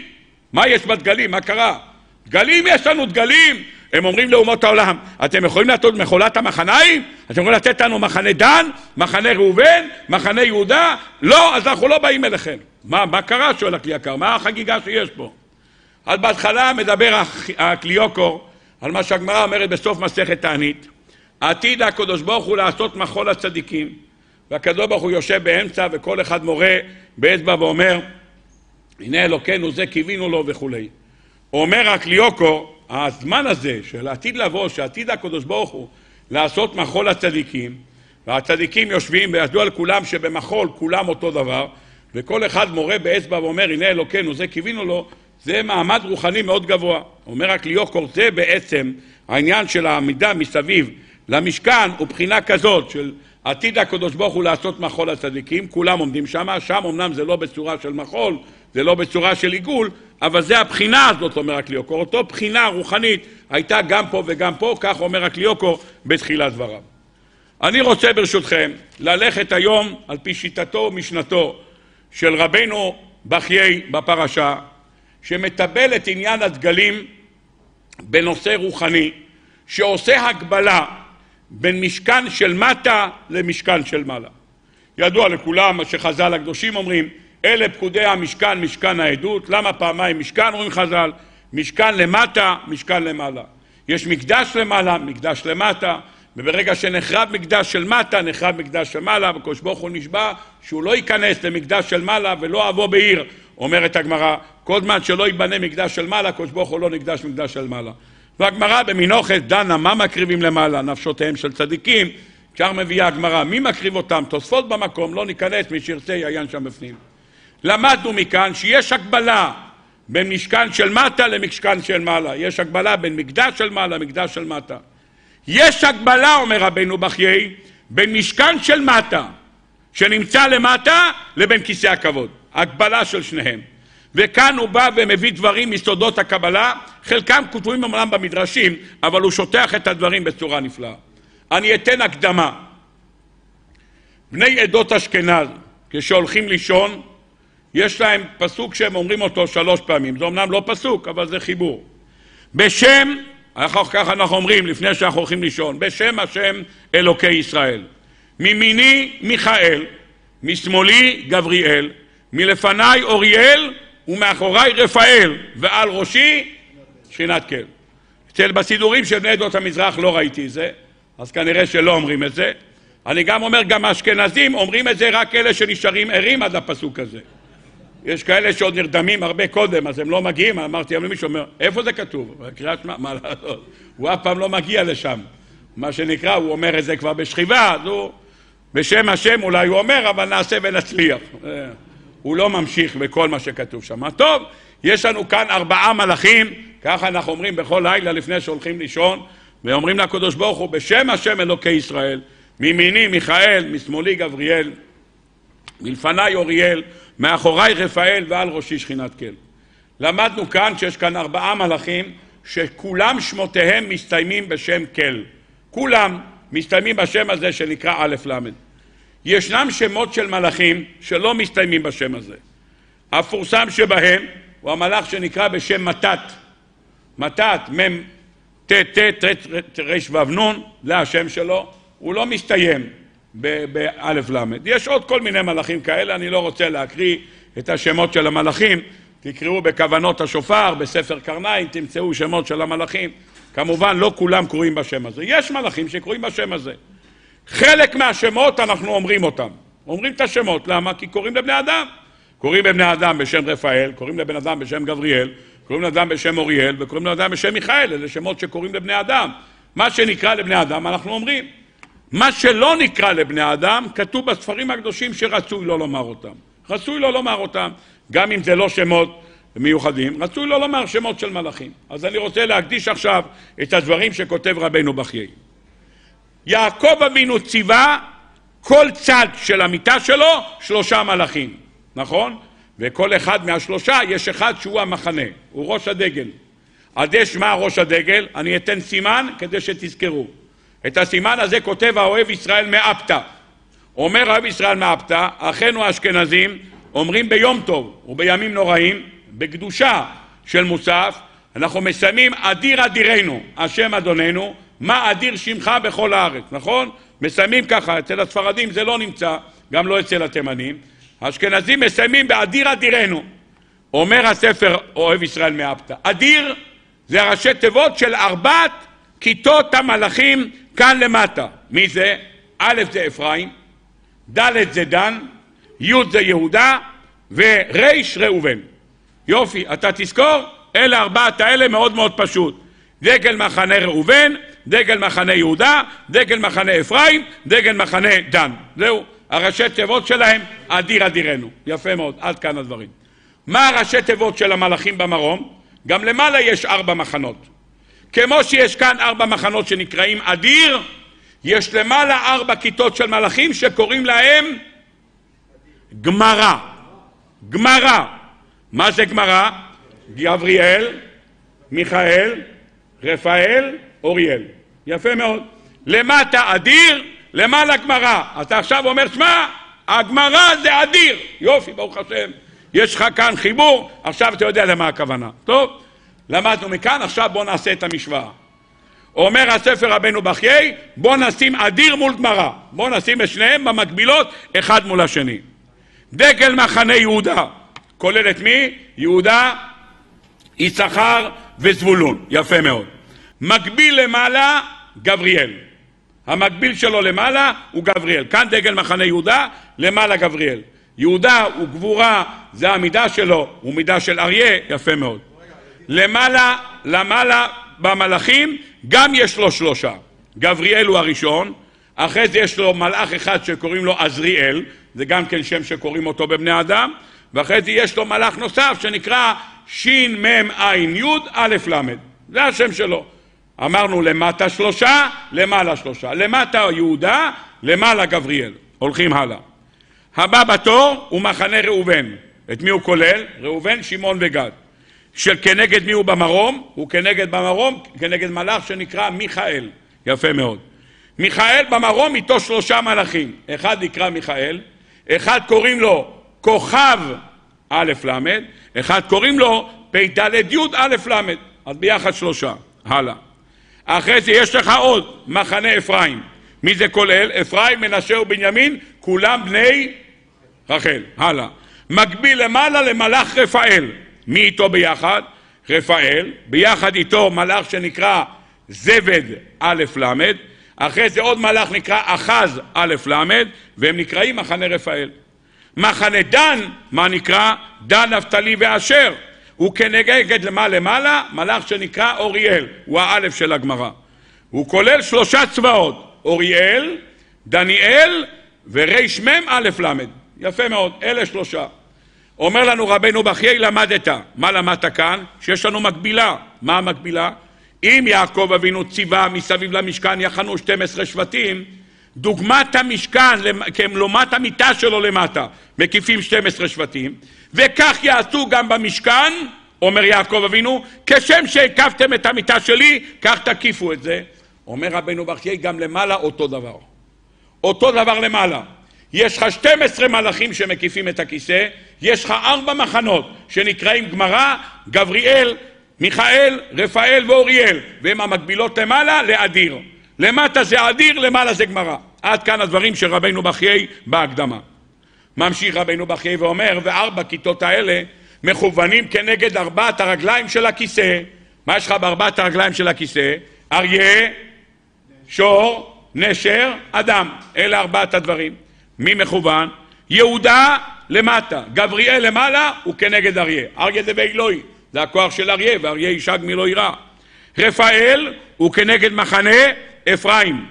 מה יש בדגלים? מה קרה? דגלים, יש לנו דגלים. הם אומרים לאומות העולם, אתם יכולים לתת מחולת המחניים? אתם יכולים לתת לנו מחנה דן, מחנה ראובן, מחנה יהודה? לא, אז אנחנו לא באים אליכם. מה קרה? שואל הכלי יקר, מה החגיגה שיש פה? אז בהתחלה מדבר הכלי יקר על מה שהגמרא אומרת בסוף מסכת תענית. עתיד הקדוש ברוך הוא לעשות מחול הצדיקים, והקדוש ברוך הוא יושב באמצע וכל אחד מורה באצבע ואומר, הנה אלוקינו זה קיווינו לו וכו'. אומר הכלי יקר, הזמן הזה של עתיד לבוא, שעתיד הקדוש ברוך הוא לעשות מחול הצדיקים, והצדיקים יושבים וידעו על כולם שבמחול כולם אותו דבר, וכל אחד מורה באצבע ואומר הנה אלוקינו זה קיווינו לו, זה מעמד רוחני מאוד גבוה. אומר הכלי יקר, זה בעצם העניין של העמידה מסביב למשכן ובחינה כזאת של עתיד הקדוש ברוך הוא לעשות מחול הצדיקים, כולם עומדים שם אמנם זה לא בצורה של מחול, זה לא בצורה של עיגול, אבל זה הבחינה הזאת, אומר הכלי יקר. אותו בחינה רוחנית הייתה גם פה וגם פה, כך אומר הכלי יקר בתחילת דבריו. אני רוצה ברשותכם ללכת היום על פי שיטתו ומשנתו של רבנו בחיי בפרשה, שמטבל את עניין הדגלים בנושא רוחני, שעושה הגבלה בין משכן של מטה למשכן של מעלה. ידוע לכולם שחז"ל הקדושים אומרים, אלה פקודי המשכן, משכן העדות. למה פעמיים משכן? אומרים חז"ל, משכן למטה, משכן למעלה. יש מקדש למעלה, מקדש למטה, וברגע שנחרב מקדש של מטה, נחרב מקדש של מעלה, והקדוש ברוך הוא נשבע שהוא לא ייכנס למקדש של מעלה ולא אבוא בעיר. אומרת הגמרא, כל זמן שלא ייבנה מקדש של מעלה, הקדוש ברוך הוא לא נקדש מקדש של מעלה. והגמרא במנוחת דנה מה מקריבים למעלה, נפשותיהם של צדיקים. כבר מביאה הגמרא, מי מקריב אותם? תוספות במקום, לא ניכנס, מי שירצה יעיין שם בפנים. למדנו מכאן שיש הגבלה בין משכן של מטה למשכן של מעלה. יש הגבלה בין מקדש של מעלה למקדש של מטה. יש הגבלה, אומר רבנו בחיי, בין משכן של מטה שנמצא למטה לבין כיסא הכבוד. הגבלה של שניהם. וכאן הוא בא ומביא דברים מסודות הקבלה, חלקם כתובים אמנם במדרשים, אבל הוא שוטח את הדברים בצורה נפלאה. אני אתן הקדמה. בני עדות אשכנז, כשהולכים לישון, יש להם פסוק שהם אומרים אותו 3 פעמים. זה אמנם לא פסוק, אבל זה חיבור. בשם, אחר כך אנחנו אומרים לפני שאנחנו הולכים לישון, בשם השם אלוקי ישראל. מימיני מיכאל, משמאלי גבריאל, מלפניי אוריאל ומאחוריי רפאל, ועל ראשי שכינת כל. אצל בסידורים של בני עדות המזרח לא ראיתי זה, אז כנראה שלא אומרים את זה. אני גם אומר, גם האשכנזים אומרים את זה רק אלה שנשארים ערים עד הפסוק הזה. יש כאלה שעוד נרדמים הרבה קודם, אז הם לא מגיעים. אמרתי למישהו, אומר, איפה זה כתוב? קריאת שמע, מה לעשות? הוא אף פעם לא מגיע לשם. מה שנקרא, הוא אומר את זה כבר בשכיבה, אז הוא, בשם השם אולי הוא אומר, אבל נעשה ונצליח. הוא לא ממשיך בכל מה שכתוב שם. טוב, יש לנו כאן 4 מלאכים, ככה אנחנו אומרים בכל לילה לפני שהולכים לישון, ואומרים לקדוש ברוך הוא, בשם השם אלוקי ישראל, מימיני מיכאל, משמאלי גבריאל, מלפניי אוריאל, מאחוריי רפאל ועל ראשי שכינת כל. למדנו כאן שיש כאן 4 מלאכים שכולם שמותיהם מסתיימים בשם כל. כולם מסתיימים בשם הזה שנקרא א' למד. ישנם שמות של מלאכים שלא מסתיימים בשם הזה. המפורסם שבהם הוא המלאך שנקרא בשם מתת. מתת, מם, תת, רש ובנון, זה השם שלו. הוא לא מסתיים באלף למד. יש עוד כל מיני מלאכים כאלה, אני לא רוצה להקריא את השמות של המלאכים. תקראו בכוונות השופר, בספר קרניים, תמצאו שמות של המלאכים. כמובן לא כולם קוראים בשם הזה. יש מלאכים שקוראים בשם הזה. חלק מהשמות אנחנו אומרים אותם. אומרים את השמות. למה? כי קוראים לבני אדם. קוראים לבני אדם בשם רפאל, קוראים לבן אדם בשם גבריאל, קוראים לבני אדם בשם אוריאל, וקוראים לבני אדם בשם מיכאל. אלה שמות שקוראים לבני אדם. מה שנקרא לבני אדם אנחנו אומרים. מה שלא נקרא לבני אדם, כתוב בספרים הקדושים שרצוי לא לומר אותם. רצוי לא לומר אותם, גם אם זה לא שמות מיוחדים, רצוי לא לומר שמות של מלאכים. אז אני רוצה להקדיש עכשיו את הדברים שכותב רבנו בחיי. יעקב אבינו ציווה כל צד של המיטה שלו 3 מלאכים, נכון? וכל אחד מה3 יש אחד שהוא המחנה, הוא ראש הדגל. עד יש מה ראש הדגל? אני אתן סימן כדי שתזכרו. את הסימן הזה כותב האוהב ישראל מאפתא. אומר האוהב ישראל מאפתא, אחינו האשכנזים אומרים ביום טוב ובימים נוראים, בקדושה של מוסף, אנחנו מסיימים אדיר אדירנו, השם אדוננו, מה אדיר שמך בכל הארץ, נכון? מסיימים ככה, אצל הספרדים זה לא נמצא, גם לא אצל התימנים. האשכנזים מסיימים באדיר אדירנו. אומר הספר אוהב ישראל מאפתא, אדיר זה ראשי תיבות של 4 כיתות המלאכים כאן למטה. מי זה? א' זה אפרים, ד' זה דן, י' זה יהודה ור' ראובן. יופי, אתה תזכור? אלה 4 האלה מאוד מאוד פשוט. דגל מחנה ראובן, דגל מחנה יהודה, דגל מחנה אפרים, דגל מחנה דן. זהו, הראשי תיבות שלהם אדיר אדירנו. יפה מאוד, עד כאן הדברים. מה הראשי תיבות של המלאכים במרום? גם למעלה יש 4 מחנות. כמו שיש כאן 4 מחנות שנקראים אדיר, יש למעלה 4 כיתות של מלאכים שקוראים להם גמרא. גמרא. מה זה גמרא? גבריאל, מיכאל, רפאל, אוריאל. יפה מאוד. למטה אדיר, למעלה גמרא. אתה עכשיו אומר, שמע, הגמרא זה אדיר. יופי, ברוך השם. יש לך כאן חיבור, עכשיו אתה יודע למה הכוונה. טוב, למדנו מכאן, עכשיו בוא נעשה את המשוואה. אומר הספר רבנו בחיי, בוא נשים אדיר מול גמרא. בוא נשים את שניהם במקבילות, אחד מול השני. דגל מחנה יהודה, כולל את מי? יהודה, יששכר וזבולון. יפה מאוד. מקביל למעלה, גבריאל. המקביל שלו למעלה הוא גבריאל. כאן דגל מחנה יהודה, למעלה גבריאל. יהודה הוא גבורה, זה המידה שלו, הוא מידה של אריה, יפה מאוד. למעלה במלאכים גם יש לו 3. גבריאל הוא הראשון, אחרי זה יש לו מלאך אחד שקוראים לו עזריאל, זה גם כן שם שקוראים אותו בבני אדם, ואחרי זה יש לו מלאך נוסף שנקרא שין מם עין יוד א' למד, זה השם שלו. אמרנו למטה 3, למעלה 3. למטה יהודה, למעלה גבריאל. הולכים הלאה. הבא בתור הוא מחנה ראובן. את מי הוא כולל? ראובן, שמעון וגד. של כנגד מי הוא במרום? הוא כנגד במרום, כנגד מלאך שנקרא מיכאל. יפה מאוד. מיכאל במרום איתו 3 מלאכים. אחד נקרא מיכאל, אחד קוראים לו כוכב א' למד, אחד קוראים לו פ"ד י' א' למד. אז ביחד 3. הלאה. אחרי זה יש לך עוד מחנה אפרים. מי זה כולל? אפרים, מנשה ובנימין, כולם בני רחל. הלאה. מקביל למעלה למלאך רפאל. מי איתו ביחד? רפאל. ביחד איתו מלאך שנקרא זבד א' למד. אחרי זה עוד מלאך נקרא אחז א' למד, והם נקראים מחנה רפאל. מחנה דן, מה נקרא? דן, נפתלי ואשר. הוא כנגד למעלה מלאך שנקרא אוריאל, הוא האלף של הגמרא. הוא כולל 3 צבאות, אוריאל, דניאל וריש מם א' למד. יפה מאוד, אלה 3. אומר לנו רבנו בחיי, למדת. מה למדת כאן? שיש לנו מקבילה. מה המקבילה? אם יעקב אבינו ציווה מסביב למשכן יחנו 12 שבטים, דוגמת המשכן, כמלומת המיטה שלו למטה, מקיפים 12 שבטים, וכך יעשו גם במשכן, אומר יעקב אבינו, כשם שהקפתם את המיטה שלי, כך תקיפו את זה. אומר רבנו בחיי, גם למעלה אותו דבר. אותו דבר למעלה. יש לך 12 מלאכים שמקיפים את הכיסא, יש לך 4 מחנות שנקראים גמרא, גבריאל, מיכאל, רפאל ואוריאל, והם המקבילות למעלה לאדיר. למטה זה אדיר, למעלה זה גמרא. עד כאן הדברים של רבנו בחיי בהקדמה. ממשיך רבנו בחיי ואומר, ו4 כיתות האלה מכוונים כנגד 4 הרגליים של הכיסא. מה יש לך ב4 הרגליים של הכיסא? אריה, שור, נשר, אדם. אלה 4 הדברים. מי מכוון? יהודה למטה, גבריאל למעלה הוא כנגד אריה. אריה זה באלוהי, זה הכוח של אריה, ואריה ישג מלא ירא. רפאל הוא כנגד מחנה אפרים.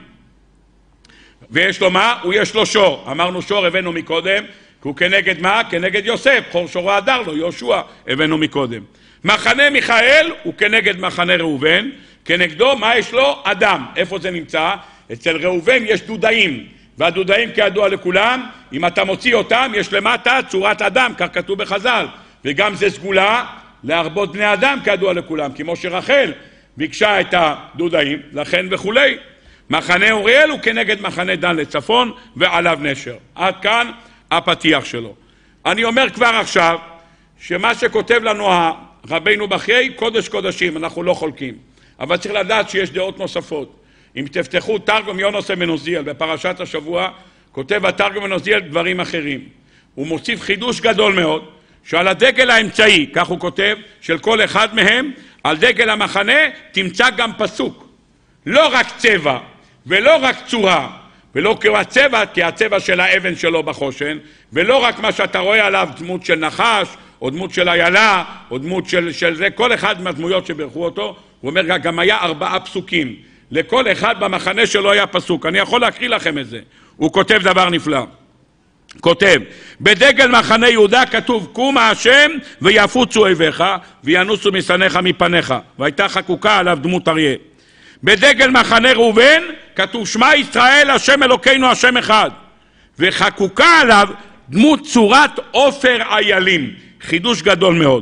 ויש לו מה? הוא יש לו שור. אמרנו שור, הבאנו מקודם, הוא כנגד מה? כנגד יוסף, חור שורו הדר לו, יהושע, הבאנו מקודם. מחנה מיכאל הוא כנגד מחנה ראובן, כנגדו מה יש לו? אדם. איפה זה נמצא? אצל ראובן יש דודאים, והדודאים כידוע לכולם, אם אתה מוציא אותם, יש למטה צורת אדם, כך כתוב בחז"ל, וגם זה סגולה להרבות בני אדם כידוע לכולם, כמו שרחל ביקשה את הדודאים, לכן וכולי. מחנה אוריאל הוא כנגד מחנה דן לצפון, ועליו נשר. עד כאן הפתיח שלו. אני אומר כבר עכשיו, שמה שכותב לנו רבינו בחיי קודש קודשים, אנחנו לא חולקים. אבל צריך לדעת שיש דעות נוספות. אם תפתחו תרגום יונס בן עוזיאל בפרשת השבוע, כותב התרגום בן עוזיאל דברים אחרים. הוא מוסיף חידוש גדול מאוד, שעל הדגל האמצעי, כך הוא כותב, של כל אחד מהם, על דגל המחנה תמצא גם פסוק. לא רק צבע, ולא רק צורה, ולא הצבע, כי הצבע של האבן שלו בחושן, ולא רק מה שאתה רואה עליו, דמות של נחש, או דמות של איילה, או דמות של זה, כל אחד מהדמויות שברכו אותו, הוא אומר, גם היה 4 פסוקים. לכל אחד במחנה שלו היה פסוק. אני יכול להקריא לכם את זה. הוא כותב דבר נפלא. כותב, בדגל מחנה יהודה כתוב, קומה השם ויפוצו אויביך, וינוסו משנאיך מפניך. והייתה חקוקה עליו דמות אריה. בדגל מחנה ראובן כתוב, שמע ישראל השם אלוקינו השם אחד. וחקוקה עליו דמות צורת עופר איילים. חידוש גדול מאוד.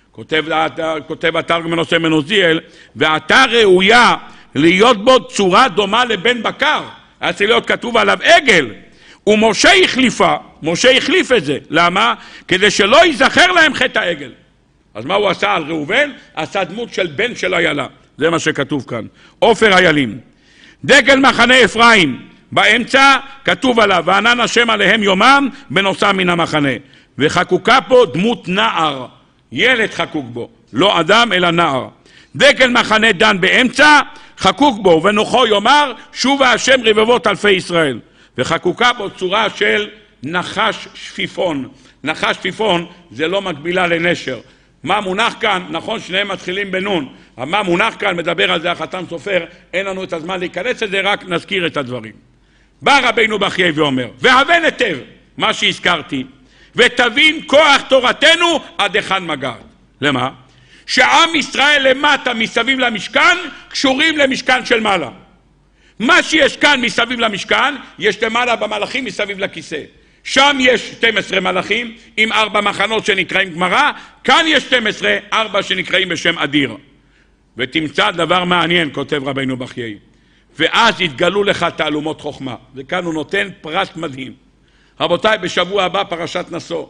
כותב התרגום יונס בן עוזיאל, ועתה ראויה להיות בו צורה דומה לבן בקר. היה צריך להיות כתוב עליו עגל. ומשה החליפה, משה החליף את זה. למה? כדי שלא ייזכר להם חטא העגל. אז מה הוא עשה על ראובן? עשה דמות של בן של איילה. זה מה שכתוב כאן. עופר איילים. דגל מחנה אפרים. באמצע כתוב עליו, וענן השם עליהם יומם בנוסם מן המחנה. וחקוקה פה דמות נער. ילד חקוק בו. לא אדם אלא נער. דגל מחנה דן באמצע, חקוק בו, ונוחו יאמר, שובה השם רבבות אלפי ישראל. וחקוקה בו צורה של נחש שפיפון. נחש שפיפון זה לא מקבילה לנשר. מה מונח כאן? נכון, שניהם מתחילים בנון. מה מונח כאן? מדבר על זה החתם סופר, אין לנו את הזמן להיכנס לזה, רק נזכיר את הדברים. בא רבינו בחיי ואומר, והבן היטב, מה שהזכרתי, ותבין כוח תורתנו עד היכן מגעת. למה? שעם ישראל למטה מסביב למשכן קשורים למשכן של מעלה. מה שיש כאן מסביב למשכן, יש למעלה במלאכים מסביב לכיסא. שם יש 12 מלאכים עם 4 מחנות שנקראים גמרא, כאן יש 12, 4 שנקראים בשם אדיר. ותמצא דבר מעניין, כותב רבינו בחיי. ואז יתגלו לך תעלומות חוכמה. וכאן הוא נותן פרט מדהים. רבותיי, בשבוע הבא פרשת נשוא.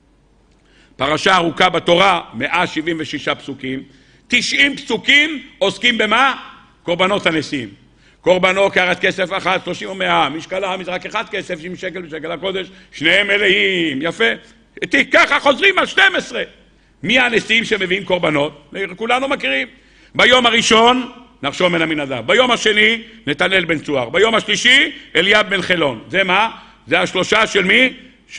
פרשה ארוכה בתורה, 176 פסוקים. 90 פסוקים עוסקים במה? קורבנות הנשיאים. קורבנו קרת כסף 1, 30 ו100, משקלה מזרק 1 כסף, 60 שקל בשקל הקודש, שניהם מלאים, יפה. ככה חוזרים על 12. מי הנשיאים שמביאים קורבנות? כולנו מכירים. ביום הראשון, נחשון בן עמינדב. ביום השני, נתנאל בן צוהר. ביום השלישי, אליאב בן חילון. זה מה? זה השלושה של מי?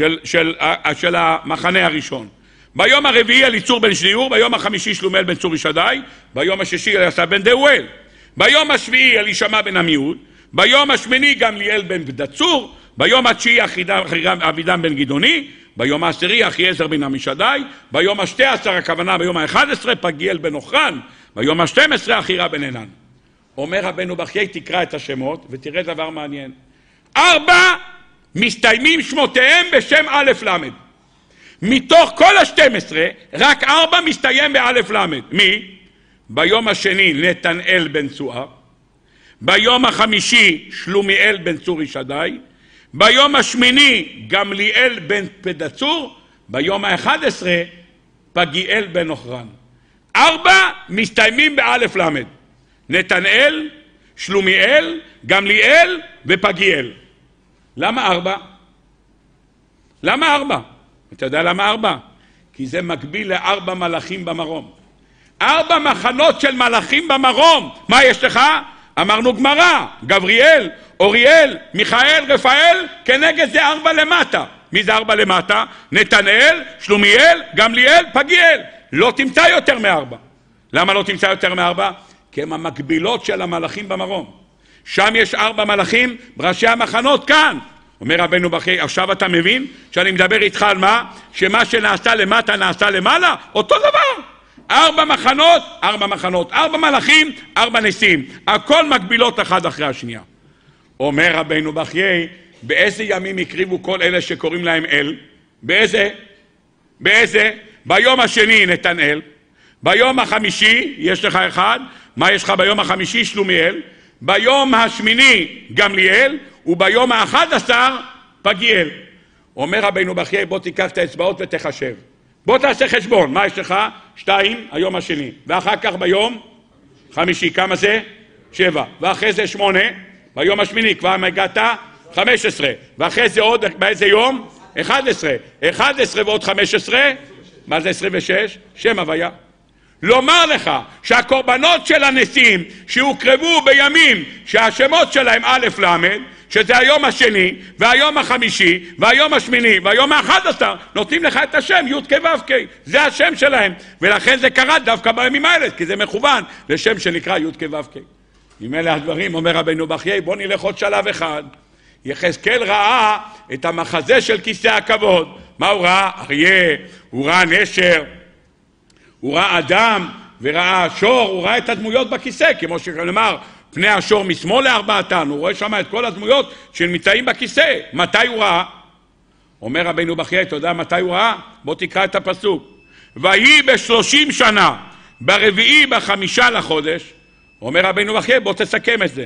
של המחנה הראשון. ביום הרביעי, אליצור בן שניאור. ביום החמישי, שלומאל בן צור ישדאי. ביום השישי, אליסף בן דאואל. ביום השביעי, אלישמע בן עמיהוד. ביום השמיני, גמליאל בן בדצור. ביום התשיעי, אבידם בן גדעוני. ביום העשירי, אחיעזר בן עמישדי. ביום ה-12, הכוונה ביום ה-11, פגיאל בן אוחרן. ביום ה-12, אחירה בן עינן. אומר רבנו בחיי, תקרא את השמות ותראה דבר מעניין. 4 מסתיימים שמותיהם בשם א' ל'. מתוך כל ה-12, רק 4 מסתיים באלף ל'. מי? ביום השני נתנאל בן צוהר. ביום החמישי שלומיאל בן צור ישדאי. ביום השמיני גמליאל בן פדצור. ביום ה-11 פגיאל בן אוחרן. 4 מסתיימים באלף ל'. נתנאל, שלומיאל, גמליאל ופגיאל. למה 4? למה 4? אתה יודע למה 4? כי זה מקביל ל4 מלאכים במרום. 4 מחנות של מלאכים במרום. מה יש לך? אמרנו גמרא, גבריאל, אוריאל, מיכאל, רפאל, כנגד זה 4 למטה. מי זה 4 למטה? נתנאל, שלומיאל, גמליאל, פגיאל. לא תמצא יותר מ4. למה לא תמצא יותר מ4? כי הם המקבילות של המלאכים במרום. שם יש 4 מלאכים, ראשי המחנות כאן. אומר רבנו בחיי, עכשיו אתה מבין שאני מדבר איתך על מה? שמה שנעשה למטה נעשה למעלה? אותו דבר. 4 מחנות, 4 מחנות, 4 מלאכים, 4 נשיאים. הכל מקבילות אחד אחרי השנייה. אומר רבנו בחיי, באיזה ימים הקריבו כל אלה שקוראים להם אל? באיזה? באיזה? ביום השני נתנאל. ביום החמישי יש לך 1. מה יש לך ביום החמישי? שלומיאל. ביום השמיני גמליאל. וביום ה-11 פגיאל. אומר רבנו בחיי, בוא תיקח את האצבעות ותחשב. בוא תעשה חשבון. מה יש לך? 2, היום השני. ואחר כך ביום חמישי, כמה זה? 7. ואחרי זה 8, ביום השמיני, כבר הגעת 15. ואחרי זה עוד, באיזה יום? 11. 11 ועוד 15, מה זה 26? שם הוויה. לומר לך שהקורבנות של הנשיאים שהוקרבו בימים שהשמות שלהם א' ל', שזה היום השני והיום החמישי והיום השמיני והיום ה11, נותנים לך את השם י' כ' ו' כ', זה השם שלהם, ולכן זה קרה דווקא בימים האלה, כי זה מכוון לשם שנקרא י' כ' ו' כ'. אם אלה הדברים, אומר רבינו בחיי, בוא נלך עוד שלב אחד. יחזקאל ראה את המחזה של כיסא הכבוד. מה הוא ראה? אריה, הוא ראה נשר, הוא ראה אדם וראה שור, הוא ראה את הדמויות בכיסא, כמו שנאמר, פני השור משמאל לארבעתן, הוא רואה שם את כל הדמויות שנמצאים בכיסא. מתי הוא ראה? אומר רבינו בחיי, אתה יודע מתי הוא ראה? בוא תקרא את הפסוק. ויהי ב30 שנה, ברביעי ב5 לחודש, אומר רבינו בחיי, בוא תסכם את זה.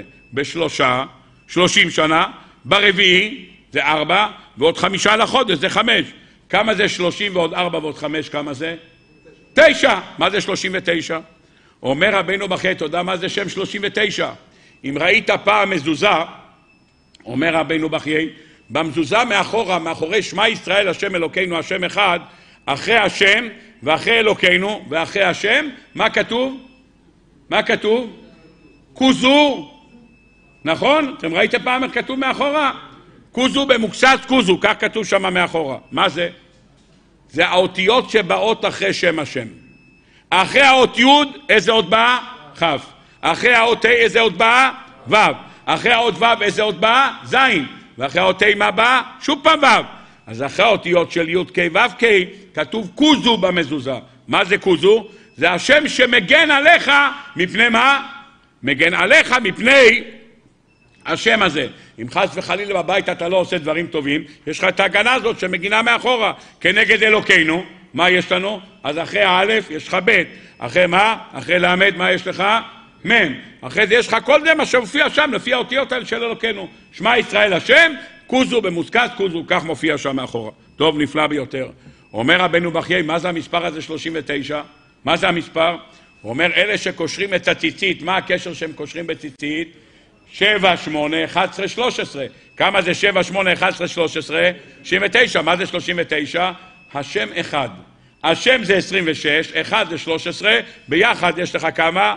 ב30 שנה, ברביעי זה 4, ועוד 5 לחודש זה 5. כמה זה 30 ועוד 4 ועוד 5, כמה זה? 9. מה זה 39? אומר רבינו בחיי, אתה יודע מה זה שם 39? אם ראית פעם מזוזה, אומר רבינו בחיי, במזוזה מאחורי שמע ישראל השם אלוקינו השם אחד, אחרי השם ואחרי אלוקינו ואחרי השם, מה כתוב? מה כתוב? כוזו. נכון? אתם ראיתם פעם איך כתוב מאחורה? כוזו במוקסס כוזו, כך כתוב שם מאחורה. מה זה? זה האותיות שבאות אחרי שם השם. אחרי האות י' איזה אות באה? כ'. אחרי האות ה' איזה אות באה? ו'. אחרי האות ו' איזה אות באה? ז'. ואחרי האות ה' מה באה? שוב פעם ו'. אז אחרי האותיות של י' כ' ו' כ' כתוב כוזו במזוזה. מה זה כוזו? זה השם שמגן עליך מפני מה? מגן עליך מפני השם הזה. אם חס וחלילה בבית אתה לא עושה דברים טובים, יש לך את ההגנה הזאת שמגינה מאחורה כנגד אלוקינו. מה יש לנו? אז אחרי א' יש לך ב', אחרי מה? אחרי ל' מה יש לך? מ'. אחרי זה יש לך כל זה מה שמופיע שם לפי האותיות האלה של אלוקינו. שמע ישראל השם, כוזו במוסקס כוזו, כך מופיע שם מאחורה. טוב, נפלא ביותר. אומר רבנו בחיי, מה זה המספר הזה 39? מה זה המספר? הוא אומר, אלה שקושרים את הציצית, מה הקשר שהם קושרים בציצית? 7, 8, 11, 13. כמה זה 7, 8, 11, 13? 39. מה זה 39? השם אחד. השם זה 26, אחד זה 13, ביחד יש לך כמה?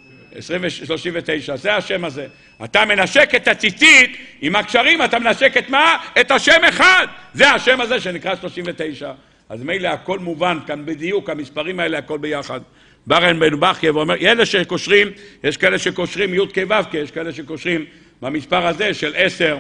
39. זה השם הזה. אתה מנשק את הציצית, עם הקשרים אתה מנשק את מה? את השם אחד. זה השם הזה שנקרא 39. אז מילא הכל מובן, כאן בדיוק המספרים האלה הכל ביחד. ברן בן בכיה ואומר, אלה שקושרים, יש כאלה שקושרים י' כ' ו' כ', יש כאלה שקושרים במספר הזה של 10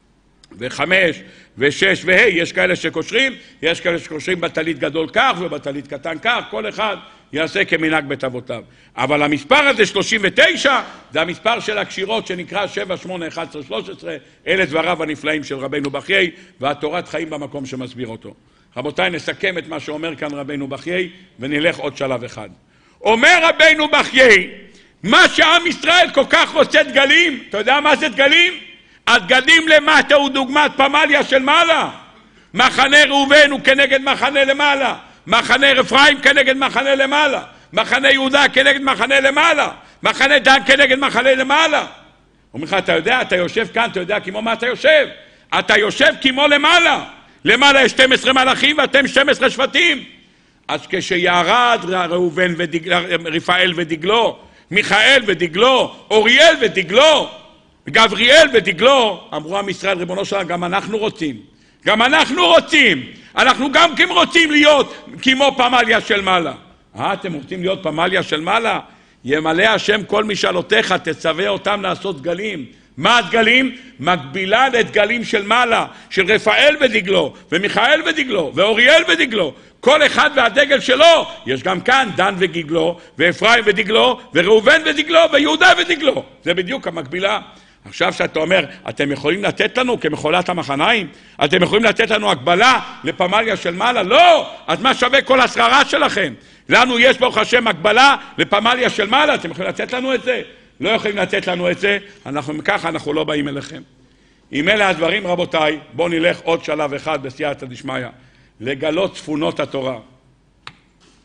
ו5 ו6 וה', יש כאלה שקושרים, יש כאלה שקושרים בטלית גדול כך ובטלית קטן כך, כל אחד יעשה כמנהג בית אבותיו. אבל המספר הזה 39, זה המספר של הקשירות שנקרא 7, 8, 11, 13, אלה דבריו הנפלאים של רבינו בחיי, והתורת חיים במקום שמסביר אותו. רבותיי, נסכם את מה שאומר כאן רבינו בחיי, ונלך עוד שלב אחד. אומר רבינו בחיי, מה שעם ישראל כל כך רוצה דגלים, אתה יודע מה זה דגלים? הדגלים למטה הוא דוגמת פמליה של מעלה. מחנה ראובן הוא כנגד מחנה למעלה, מחנה אפרים כנגד מחנה למעלה, מחנה יהודה כנגד מחנה למעלה, מחנה דן כנגד מחנה למעלה. אומר לך, אתה יודע, אתה יושב כאן, אתה יודע כמו מה אתה יושב? אתה יושב כמו למעלה. למעלה יש 12 מלאכים ואתם 12 שבטים. אז כשירד ראובן רפאל ודגלו, מיכאל ודגלו, אוריאל ודגלו, גבריאל ודגלו, אמרו עם ישראל, ריבונו שלנו, גם אנחנו רוצים. גם אנחנו רוצים. אנחנו גם רוצים להיות כמו פמליה של מעלה. אתם רוצים להיות פמליה של מעלה? ימלא השם כל משאלותיך, תצווה אותם לעשות דגלים. מה הדגלים? מקבילה לדגלים של מעלה, של רפאל ודגלו, ומיכאל ודגלו, ואוריאל ודגלו. כל אחד והדגל שלו. יש גם כאן דן ודגלו, ואפרים ודגלו, וראובן ודגלו, ויהודה ודגלו. זה בדיוק המקבילה. עכשיו שאתה אומר, אתם יכולים לתת לנו כמחולת המחניים? אתם יכולים לתת לנו הקבלה לפמליה של מעלה? לא! אז מה שווה כל השררה שלכם? לנו יש ברוך השם הקבלה לפמליה של מעלה, אתם יכולים לתת לנו את זה? לא יכולים לתת לנו את זה, ככה אנחנו לא באים אליכם. אם אלה הדברים, רבותיי, בואו נלך עוד שלב אחד בסייעתא דשמיא, לגלות צפונות התורה.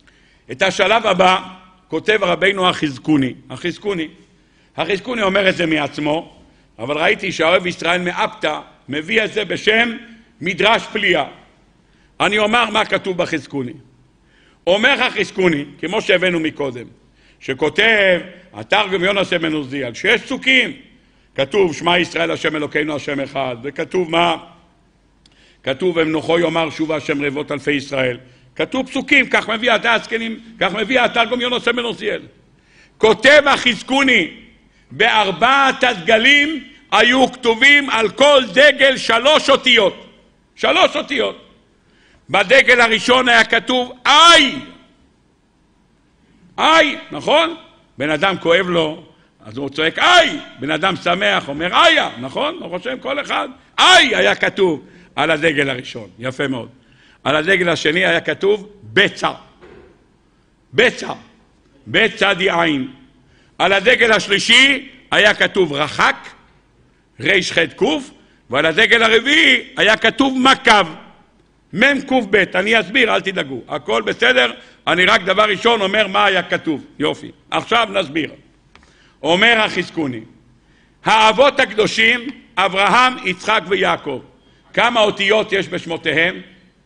את השלב הבא כותב רבינו החזקוני. החזקוני אומר את זה מעצמו, אבל ראיתי שהאוהב ישראל מאפתא מביא את זה בשם מדרש פליאה. אני אומר מה כתוב בחזקוני. אומר החזקוני, כמו שהבאנו מקודם, שכותב התרגום יונס בן עוזיאל, שיש פסוקים, כתוב שמע ישראל השם אלוקינו השם אחד, וכתוב מה? כתוב ומנוחו יאמר שובה השם רבבות אלפי ישראל. כתוב פסוקים, כך מביא הזקנים, כך מביא התרגום יונס בן עוזיאל. כותב החזקוני, בארבעת הדגלים היו כתובים על כל דגל 3 אותיות. 3 אותיות. בדגל הראשון היה כתוב איי, נכון? בן אדם כואב לו, אז הוא צועק איי, בן אדם שמח, אומר איה, נכון? לא חושב כל אחד. איי היה כתוב על הדגל הראשון, יפה מאוד. על הדגל השני היה כתוב בצע די עין. על הדגל השלישי היה כתוב רחק, ריש חד קוף, ועל הדגל הרביעי היה כתוב מקב, מם קוף בית. אני אסביר, אל תדאגו, הכל בסדר, אני רק דבר ראשון אומר מה היה כתוב. יופי, עכשיו נסביר. אומר החזקוני, האבות הקדושים, אברהם, יצחק ויעקב, כמה אותיות יש בשמותיהם?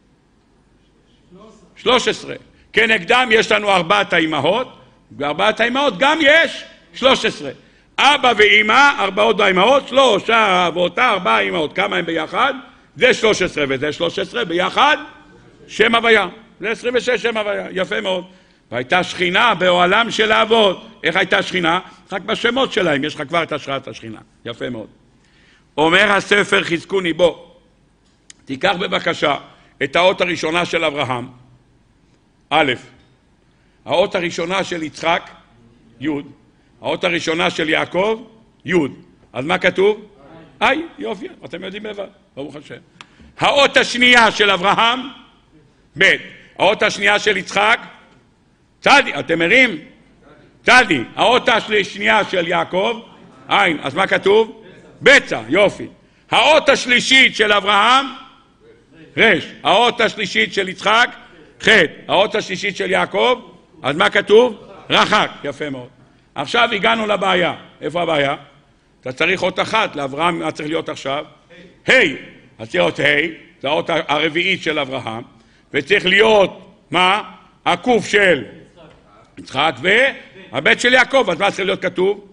13. כנגדם יש לנו 4 האימהות, ו4 האימהות גם יש 13. אבא ואמא, 4 האימהות, 3 אבות, 4 האימהות, כמה הם ביחד? זה 13 וזה 13 ביחד, שם הוויה. זה 26 שם הוויה, יפה מאוד. והייתה שכינה באוהלם של האבות. איך הייתה שכינה? רק בשמות שלהם, יש לך כבר את השראת השכינה. יפה מאוד. אומר הספר חזקוני, בוא, תיקח בבקשה את האות הראשונה של אברהם, א', האות הראשונה של יצחק, י', האות הראשונה של יעקב, י'. אז מה כתוב? איי, יופי, אתם יודעים לבד, ברוך השם. האות השנייה של אברהם, ב', האות השנייה של יצחק, צדי, אתם מרים? צדי. האות השנייה של יעקב, עין. אז מה כתוב? בצע, יופי. האות השלישית של אברהם, רש. האות השלישית של יצחק, חד. האות השלישית של יעקב, אז מה כתוב? רחק, יפה מאוד. עכשיו הגענו לבעיה. איפה הבעיה? אתה צריך אות אחת, לאברהם מה צריך להיות עכשיו? היי. אז צריך להיות היי, זה האות הרביעית של אברהם, וצריך להיות, מה? הקוף של יצחק והבית של יעקב. אז מה צריך להיות כתוב?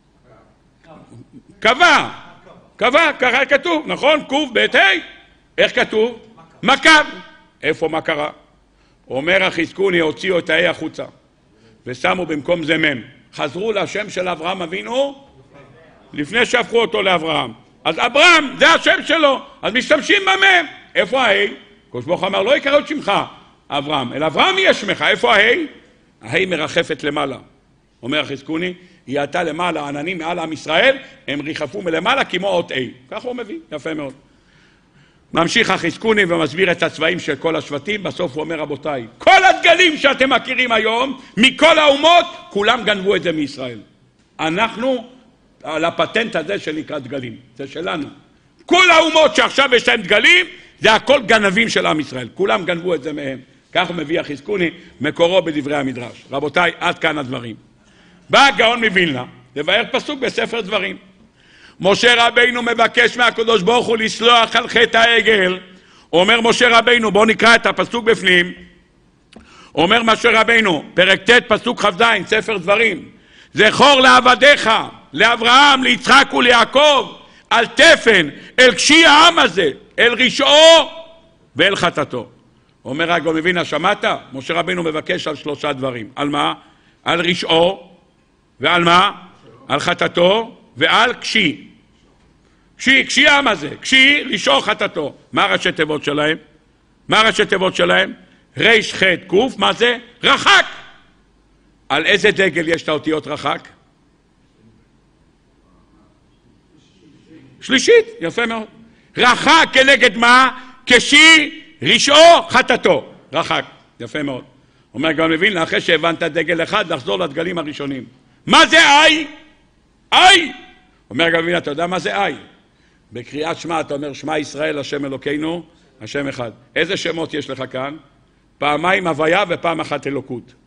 קבע, ככה כתוב, נכון? קוף בית היי. איך כתוב? מקב. איפה מה קרה? אומר החזקוני, הוציאו את ההי החוצה ושמו במקום זה מם. חזרו לשם של אברהם אבינו לפני שהפכו אותו לאברהם. אז אברהם זה השם שלו, אז משתמשים במם. איפה ההי? הקדוש ברוך הוא אמר לא יקרא את שמך אברהם, אלא אברהם יהיה שמך. איפה ההי? ההי מרחפת למעלה. אומר החזקוני, היא עלתה למעלה, העננים מעל עם ישראל, הם ריחפו מלמעלה כמו אות A. ככה הוא מביא, יפה מאוד. ממשיך החזקוני ומסביר את הצבעים של כל השבטים. בסוף הוא אומר, רבותיי, כל הדגלים שאתם מכירים היום, מכל האומות, כולם גנבו את זה מישראל. אנחנו, על הפטנט הזה שנקרא דגלים, זה שלנו. כל האומות שעכשיו יש להם דגלים, זה הכל גנבים של עם ישראל. כולם גנבו את זה מהם. כך הוא מביא החזקוני, מקורו בדברי המדרש. רבותיי, עד כאן הדברים. בא הגאון מווילנה, לבאר פסוק בספר דברים. משה רבינו מבקש מהקדוש ברוך הוא לסלוח על חטא העגל. אומר משה רבינו, בואו נקרא את הפסוק בפנים. אומר משה רבינו, פרק ט' פסוק כ"ז, ספר דברים. זכור לעבדיך, לאברהם, ליצחק וליעקב, על תפן, אל קשי העם הזה, אל רשעו ואל חטאתו. אומר הגאון מווילנה, שמעת? משה רבינו מבקש על 3 דברים. על מה? על רשעו, ועל מה? על חטאתו ועל קשי. קשי העם הזה, קשי, רשעו, חטאתו. מה ראשי תיבות שלהם? מה ראשי תיבות שלהם? ריש חד קוף, מה זה? רחק. על איזה דגל יש את האותיות רחק? שלישית, יפה מאוד. רחק כנגד מה? קשי, רשעו, חטאתו. רחק, יפה מאוד. אומר גם מבין, אחרי שהבנת דגל אחד, לחזור לדגלים הראשונים. מה זה איי? איי! אומר גם מבין, אתה יודע מה זה איי? בקריאת שמע אתה אומר, שמע ישראל, השם אלוקינו, השם אחד. איזה שמות יש לך כאן? פעמיים הוויה ופעם אחת אלוקות.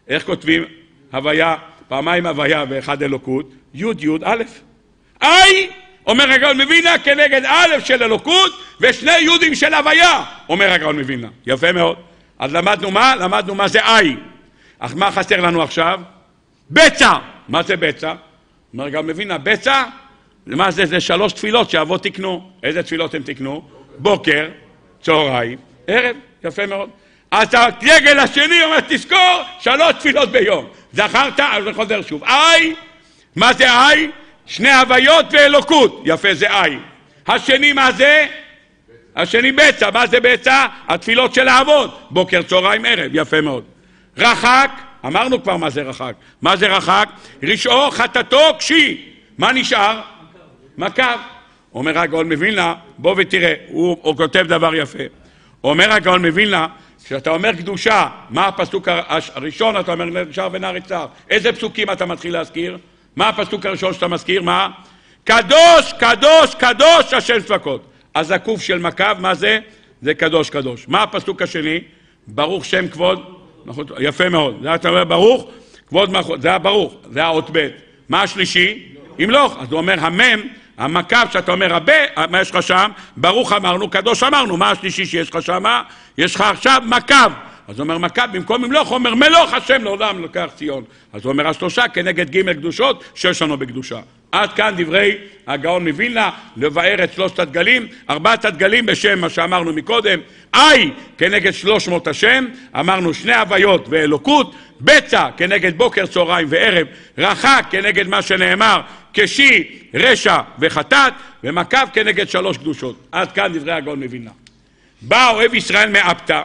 איך כותבים הוויה, פעמיים הוויה ואחד אלוקות? י' י' א'. איי, אומר הגאון מווילנה, כנגד א' של אלוקות ושני יודים של הוויה, אומר הגאון מווילנה. יפה מאוד. אז למדנו מה? למדנו מה זה איי. אך מה חסר לנו עכשיו? בצע. מה זה בצע? אומר הגאון מווילנה, בצע, מה זה? זה 3 תפילות שאבות תקנו. איזה תפילות הם תקנו? בוקר, צהריים, ערב. יפה מאוד. אז הדגל השני אומר, תזכור 3 תפילות ביום. זכרת? אז זה חוזר שוב. איי, מה זה איי? 2 הוויות ואלוקות. יפה, זה איי. השני מה זה? השני בצע. מה זה בצע? התפילות של האבות. בוקר, צהריים, ערב. יפה מאוד. רחק, אמרנו כבר מה זה רחק. מה זה רחק? רשעו, חטאתו, קשי. מה נשאר? מקו. אומר הגאון מווילנה, בוא ותראה, הוא כותב דבר יפה. אומר הגאון מווילנה, כשאתה אומר קדושה, מה הפסוק הראשון? אתה אומר קדושה ונער יצהר. איזה פסוקים אתה מתחיל להזכיר? מה הפסוק הראשון שאתה מזכיר? מה? קדוש, קדוש, קדוש השם צבקות. אז הקוף של מקו, מה זה? זה קדוש, קדוש. מה הפסוק השני? ברוך שם כבוד. יפה מאוד. זה אתה אומר ברוך, כבוד מלכות. זה הברוך, זה האות ב'. מה השלישי? ימלוך. אז הוא אומר המם, המקו שאתה אומר הרבה, מה יש לך שם? ברוך אמרנו, קדוש אמרנו. מה השלישי שיש לך שם? יש לך עכשיו מקו. אז הוא אומר מקו, במקום ימלוך, הוא אומר מלוך השם לעולם לוקח ציון. אז הוא אומר השלושה כנגד ג' קדושות שיש לנו בקדושה. עד כאן דברי הגאון מווילנה לבאר את 3 הדגלים, 4 הדגלים בשם מה שאמרנו מקודם. איי כנגד 300 השם, אמרנו 2 הוויות ואלוקות, בצע כנגד בוקר, צהריים וערב, רחק כנגד מה שנאמר כשי, רשע וחטאת, ומקו כנגד 3 קדושות. עד כאן דברי הגאון מווילנה. בא אוהב ישראל מאפתא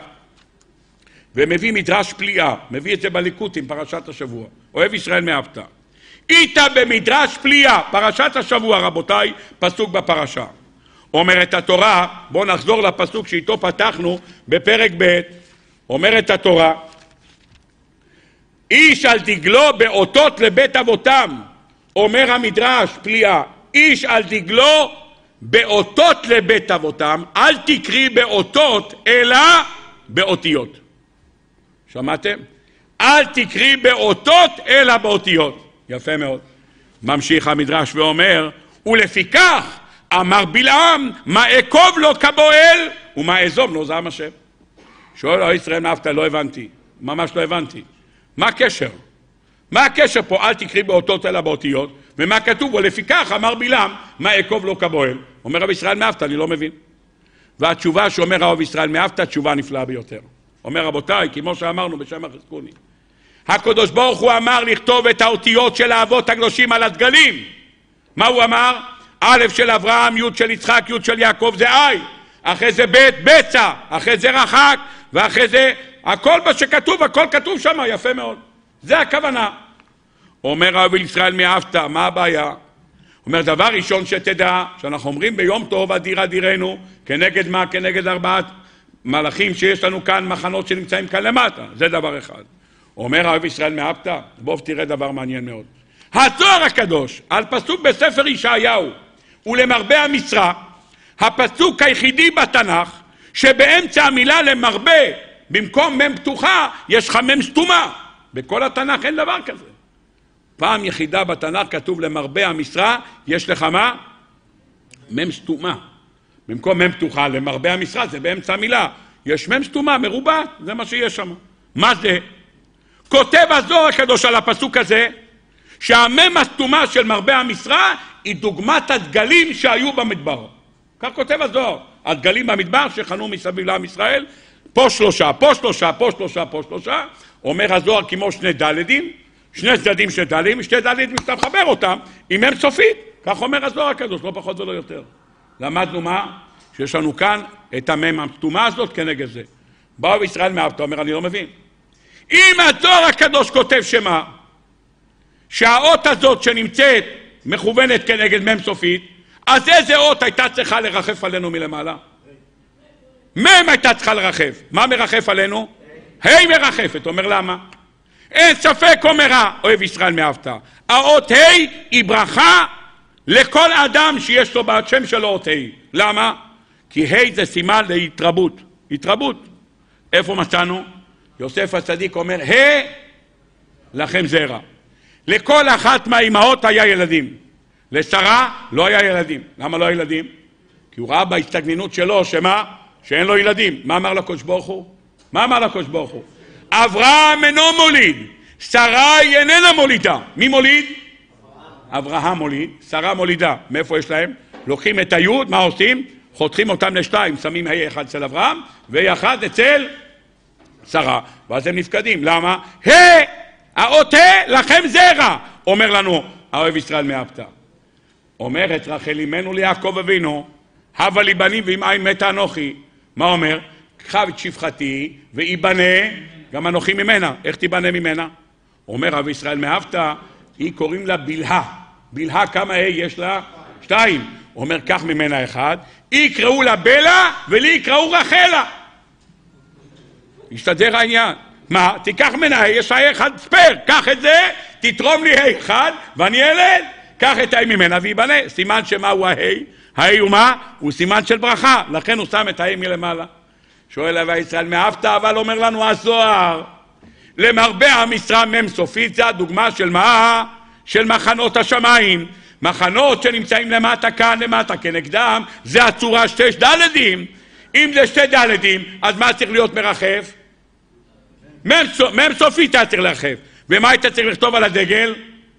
ומביא מדרש פליאה, מביא את זה בליקוטים, פרשת השבוע. אוהב ישראל מאפתא. איתה במדרש פליאה, פרשת השבוע רבותיי, פסוק בפרשה. אומרת התורה, בואו נחזור לפסוק שאיתו פתחנו בפרק ב', אומרת התורה, איש על דגלו באותות לבית אבותם, אומר המדרש פליאה, איש על דגלו באותות לבית אבותם, אל תקרי באותות אלא באותיות. שמעתם? אל תקרי באותות אלא באותיות. יפה מאוד. ממשיך המדרש ואומר, ולפיכך אמר בלעם, מה אקוב לו כבועל ומה אזוב לו זעם השם. שואל או ישראל מאפתא, לא הבנתי, ממש לא הבנתי. מה הקשר? מה הקשר פה? אל תקרי באותות אלא באותיות, ומה כתוב? ולפיכך אמר בלעם, מה אקוב לו כבועל. אומר רב ישראל מאפתא, אני לא מבין. והתשובה שאומר רב ישראל מאפתא, תשובה נפלאה ביותר. אומר רבותיי, כמו שאמרנו בשם החזקוני, הקדוש ברוך הוא אמר לכתוב את האותיות של האבות הקדושים על הדגלים. מה הוא אמר? א' של אברהם, י' של יצחק, י' של יעקב זה איי, אחרי זה ב' בצע, אחרי זה רחק, ואחרי זה הכל מה שכתוב, הכל כתוב שם, יפה מאוד. זה הכוונה. אומר רב ישראל מאפתא, מה הבעיה? אומר דבר ראשון שתדע, שאנחנו אומרים ביום טוב אדיר אדירנו, כנגד מה? כנגד 4 מלאכים שיש לנו כאן, מחנות שנמצאים כאן למטה, זה דבר אחד. אומר הרב ישראל מאפתא, בוא תראה דבר מעניין מאוד. הזוהר הקדוש, על פסוק בספר ישעיהו, ולמרבה המשרה, הפסוק היחידי בתנ"ך, שבאמצע המילה למרבה, במקום מם פתוחה, יש לך מם סתומה. בכל התנ"ך אין דבר כזה. פעם יחידה בתנ"ך כתוב למרבה המשרה, יש לך מה? מם סתומה. במקום מם פתוחה, למרבה המשרה, זה באמצע המילה. יש מם סתומה, מרובה, זה מה שיש שם. מה זה? כותב הזוהר הקדוש על הפסוק הזה, שהמם הסתומה של מרבה המשרה היא דוגמת הדגלים שהיו במדבר. כך כותב הזוהר, הדגלים במדבר שחנו מסביב לעם ישראל, פה 3, פה 3, פה 3, פה 3, אומר הזוהר כמו 2 דלדים, 2 צדדים 2 דלדים, 2 דלדים שאתה מחבר אותם עם מם סופית, כך אומר הזוהר הקדוש, לא פחות ולא יותר. למדנו מה? שיש לנו כאן את המם הסתומה הזאת כנגד זה. באו ישראל מאפתא, אומר אני לא מבין. אם הזוהר הקדוש כותב שמה, שהאות הזאת שנמצאת מכוונת כנגד מם סופית, אז איזה אות הייתה צריכה לרחף עלינו מלמעלה? מם הייתה צריכה לרחף. מה מרחף עלינו? ה' מרחפת. אומר למה? אין ספק, אומר אוהב ישראל מאפתא, האות ה' היא ברכה לכל אדם שיש לו בשם שלו אות ה'. למה? כי ה' זה סימן להתרבות. התרבות. איפה מצאנו? יוסף הצדיק אומר, לכם זרע. לכל אחת מהאימהות היה ילדים. לשרה לא היה ילדים. למה לא היה ילדים? כי הוא ראה בהסתגננות שלו שמה? שאין לו ילדים. מה אמר לקדוש ברוך הוא? מה אמר לקדוש ברוך הוא? אברהם אינו מוליד, שרה היא איננה מולידה. מי מוליד? אברהם מוליד, שרה מולידה. מאיפה יש להם? לוקחים את היוד, מה עושים? חותכים אותם לשתיים, שמים ה' אחד אצל אברהם וה' אחד אצל שרה, ואז הם נפקדים. למה? האות לכם זרע, אומר לנו האוהב ישראל מאהבת. אומרת רחל אמנו ליעקב אבינו, הבה לי בנים ואם אין מתה אנוכי. מה אומר? קח את שפחתי ויבנה גם אנוכי ממנה. איך תיבנה ממנה? אומר האוהב ישראל מאהבת, היא קוראים לה בלהה. בלהה כמה יש לה? 2. אומר קח ממנה 1, היא יקראו לה בלה ולי יקראו רחלה. ישתדר העניין. מה? תיקח ממנה, יש לה 1 ספר, קח את זה, תתרום לי 1 ואני ילד, קח את ממנה ויבנה. סימן שמה הוא ההי הוא מה? הוא סימן של ברכה, לכן הוא שם את ההי מלמעלה. שואל האוהב ישראל מאהבת, אבל אומר לנו הזוהר, למרבה המשרה מם סופית, זה הדוגמה של מה? של מחנות השמיים. מחנות שנמצאים למטה כאן, למטה כנגדם, זה הצורה 2 דלתים. אם זה 2 דלתים, אז מה צריך להיות מרחף? מם סופית אתה צריך לרחף. ומה היית צריך לכתוב על הדגל?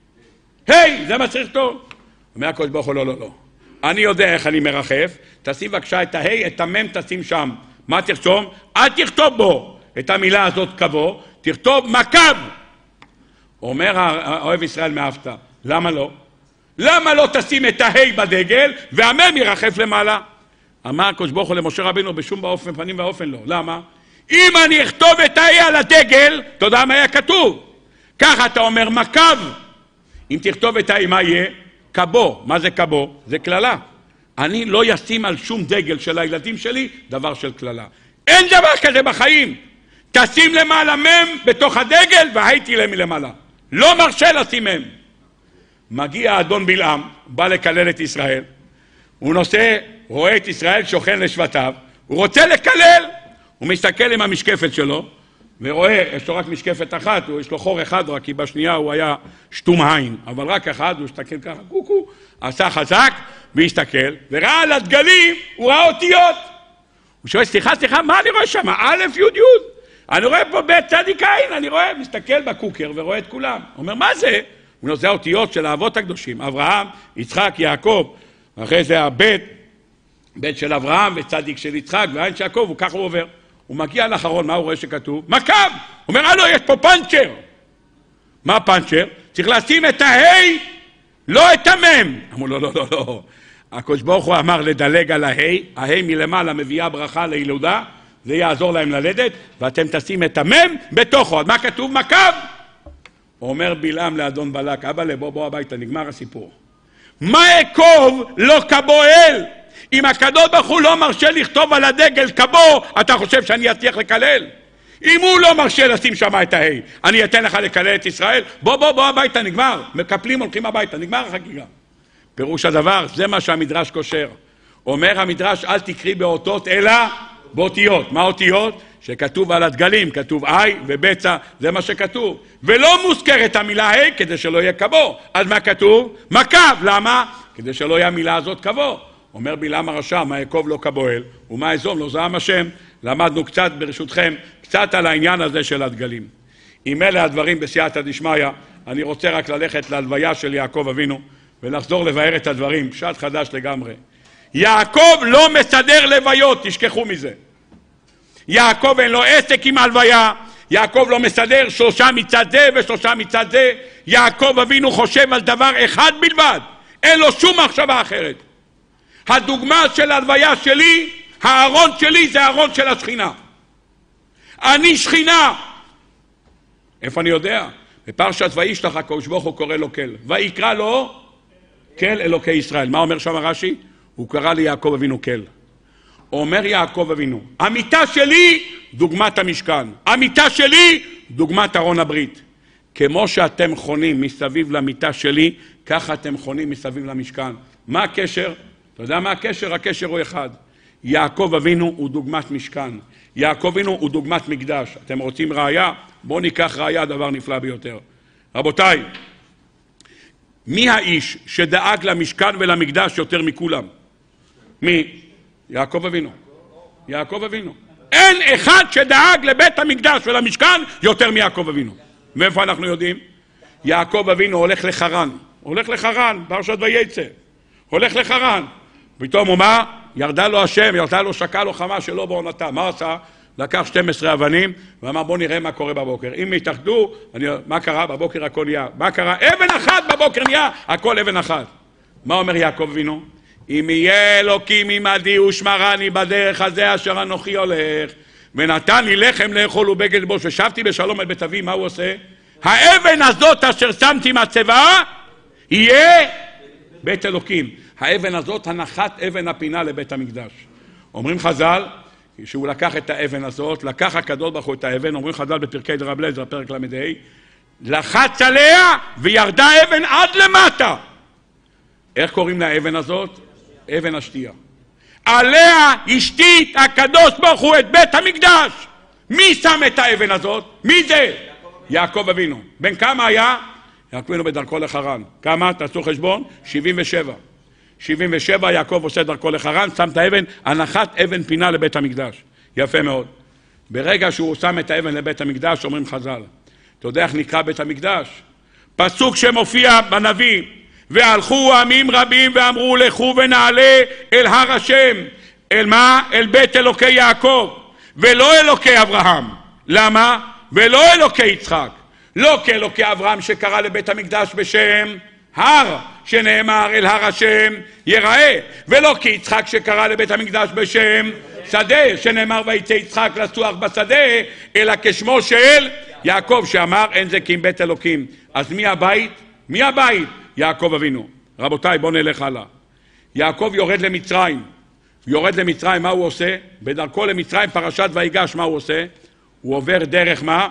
זה מה צריך לכתוב. אומר הקדוש ברוך הוא, לא. אני יודע איך אני מרחף, תשים בבקשה את ההי, את המם תשים שם. מה תרשום? אל תכתוב בו את המילה הזאת כבו, תכתוב מקב. אומר האוהב ישראל מאהבת, למה לא? למה לא תשים את ההי בדגל והמם ירחף למעלה? אמר הקדוש ברוך הוא למשה רבינו בשום באופן פנים ואופן לא. למה? אם אני אכתוב את ההי על הדגל, אתה יודע מה היה כתוב? ככה אתה אומר מקב. אם תכתוב את ההי, מה יהיה? קבו. מה זה קבו? זה כללה. אני לא ישים על שום דגל של הילדים שלי דבר של כללה. אין דבר כזה בחיים. תשים למעלה מם בתוך הדגל והייתי להם מלמעלה. לא מרשה לשים מם. מגיע האדון בלעם, בא לקלל את ישראל. הוא נושא, רואה את ישראל שוכן לשבטיו. הוא רוצה לקלל. הוא מסתכל עם המשקפת שלו ורואה, יש לו רק משקפת אחת, יש לו חור אחד רק, כי בשנייה הוא היה שתום עין, אבל רק אחד, הוא הסתכל ככה, קוקו, עשה חזק והסתכל, וראה על הדגלים, הוא ראה אותיות. הוא שואל, סליחה, מה אני רואה שם? א', י', י'. אני רואה פה ב' צדיק עין, אני רואה, מסתכל בקוקר ורואה את כולם. הוא אומר, מה זה? הוא נושא האותיות של האבות הקדושים, אברהם, יצחק, יעקב, אחרי זה ב' של אברהם וצדיק של יצחק ועין של יעקב, וכך הוא עובר. הוא מגיע לאחרון, מה הוא רואה שכתוב? מקב! הוא אומר, הלו, יש פה פנצ'ר. מה פנצ'ר? צריך לשים את ההי, לא את המם. אמרו, לא. הקדוש ברוך הוא אמר לדלג על ההי מלמעלה מביאה ברכה לילודה, זה יעזור להם ללדת, ואתם תשים את המם בתוכו. אז מה כתוב? מקב! אומר בלעם לאדון בלק, אבא בוא הביתה, נגמר הסיפור. מה אקוב לא קבו אל? אם הקדוש ברוך הוא לא מרשה לכתוב על הדגל קבו, אתה חושב שאני אצליח לקלל? אם הוא לא מרשה לשים שם את ההי, אני אתן לך לקלל את ישראל? בוא הביתה, נגמר. מקפלים, הולכים הביתה, נגמר החגיגה. פירוש הדבר, זה מה שהמדרש קושר. אומר המדרש, אל תקריא באותות, אלא באותיות. מה אותיות? שכתוב על הדגלים, כתוב אי ובצע, זה מה שכתוב. ולא מוזכרת המילה ה' כדי שלא יהיה קבו. אז מה כתוב? מקב. למה? כדי שלא יהיה המילה הזאת קבו. אומר בלעם הרשע, מה יעקב לא קבואל, ומה יזום לא זעם השם. למדנו קצת ברשותכם, קצת על העניין הזה של הדגלים. אם אלה הדברים בסייעתא דשמיא, אני רוצה רק ללכת להלוויה של יעקב אבינו, ולחזור לבאר את הדברים, פשט חדש לגמרי. יעקב לא מסדר לוויות, תשכחו מזה. יעקב אין לו עסק עם הלוויה, יעקב לא מסדר 3 מצד זה ו3 מצד זה, יעקב אבינו חושב על דבר אחד בלבד, אין לו שום מחשבה אחרת. הדוגמה של הלוויה שלי, הארון שלי זה הארון של השכינה. אני שכינה. איפה אני יודע? בפרשת וישלח הקדוש ברוך הוא קורא לו כל. ויקרא לו כל אלוקי ישראל. מה אומר שם רש"י? הוא קרא ליעקב אבינו כל. אומר יעקב אבינו, המיטה שלי דוגמת המשכן. המיטה שלי דוגמת ארון הברית. כמו שאתם חונים מסביב למיטה שלי, ככה אתם חונים מסביב למשכן. מה הקשר? אתה יודע מה הקשר? הקשר הוא אחד. יעקב אבינו הוא דוגמת משכן. יעקב אבינו הוא דוגמת מקדש. אתם רוצים ראיה? בואו ניקח ראיה, דבר נפלא ביותר. רבותיי, מי האיש שדאג למשכן ולמקדש יותר מכולם? מי? יעקב אבינו. יעקב אבינו. אין אחד שדאג לבית המקדש ולמשכן יותר מיעקב אבינו. מאיפה אנחנו יודעים? יעקב אבינו הולך לחרן. הולך לחרן, פרשת ויצא. הולך לחרן. פתאום הוא מה? ירדה לו השם, ירדה לו שקע לו חמה שלא בעונתה. מה עשה? לקח 12 אבנים ואמר בוא נראה מה קורה בבוקר. אם יתאחדו, מה קרה? בבוקר הכל נהיה. מה קרה? אבן אחת בבוקר נהיה, הכל אבן אחת. מה אומר יעקב אבינו? אם יהיה אלוקים עמדי ושמרני בדרך הזה אשר אנוכי הולך, ונתן לי לחם לאכול ובגד ללבוש, ושבתי בשלום אל בית אבי, מה הוא עושה? האבן הזאת אשר שמתי מהצבא יהיה בית אלוקים. האבן הזאת הנחת אבן הפינה לבית המקדש. אומרים חז"ל, שהוא לקח את האבן הזאת, לקח הקדוש ברוך הוא את האבן, אומרים חז"ל בפרקי דרב אליעזר, פרק ל"ה, לחץ עליה וירדה אבן עד למטה. איך קוראים לאבן הזאת? אבן השתייה. עליה השתית הקדוש ברוך הוא את בית המקדש. מי שם את האבן הזאת? מי זה? יעקב אבינו. בן כמה היה? יעקב אבינו בדרכו לחרן. כמה? תעשו חשבון? 77. 77 יעקב עושה דרכו לחרן, שם את האבן, הנחת אבן פינה לבית המקדש. יפה מאוד. ברגע שהוא שם את האבן לבית המקדש, אומרים חז"ל. אתה יודע איך נקרא בית המקדש? פסוק שמופיע בנביא. והלכו עמים רבים ואמרו לכו ונעלה אל הר השם. אל מה? אל בית אלוקי יעקב. ולא אלוקי אברהם. למה? ולא אלוקי יצחק. לא כאלוקי אברהם שקרא לבית המקדש בשם הר, שנאמר אל הר השם יראה. ולא כיצחק שקרא לבית המקדש בשם שדה, שנאמר ויצא יצחק לצוח בשדה, אלא כשמו של יעקב שאמר אין זה כי אם בית אלוקים. אז מי הבית? מי הבית? יעקב אבינו. רבותיי, בואו נלך הלאה. יעקב יורד למצרים. יורד למצרים, מה הוא עושה? בדרכו למצרים, פרשת ויגש, מה הוא עושה? הוא עובר דרך מה?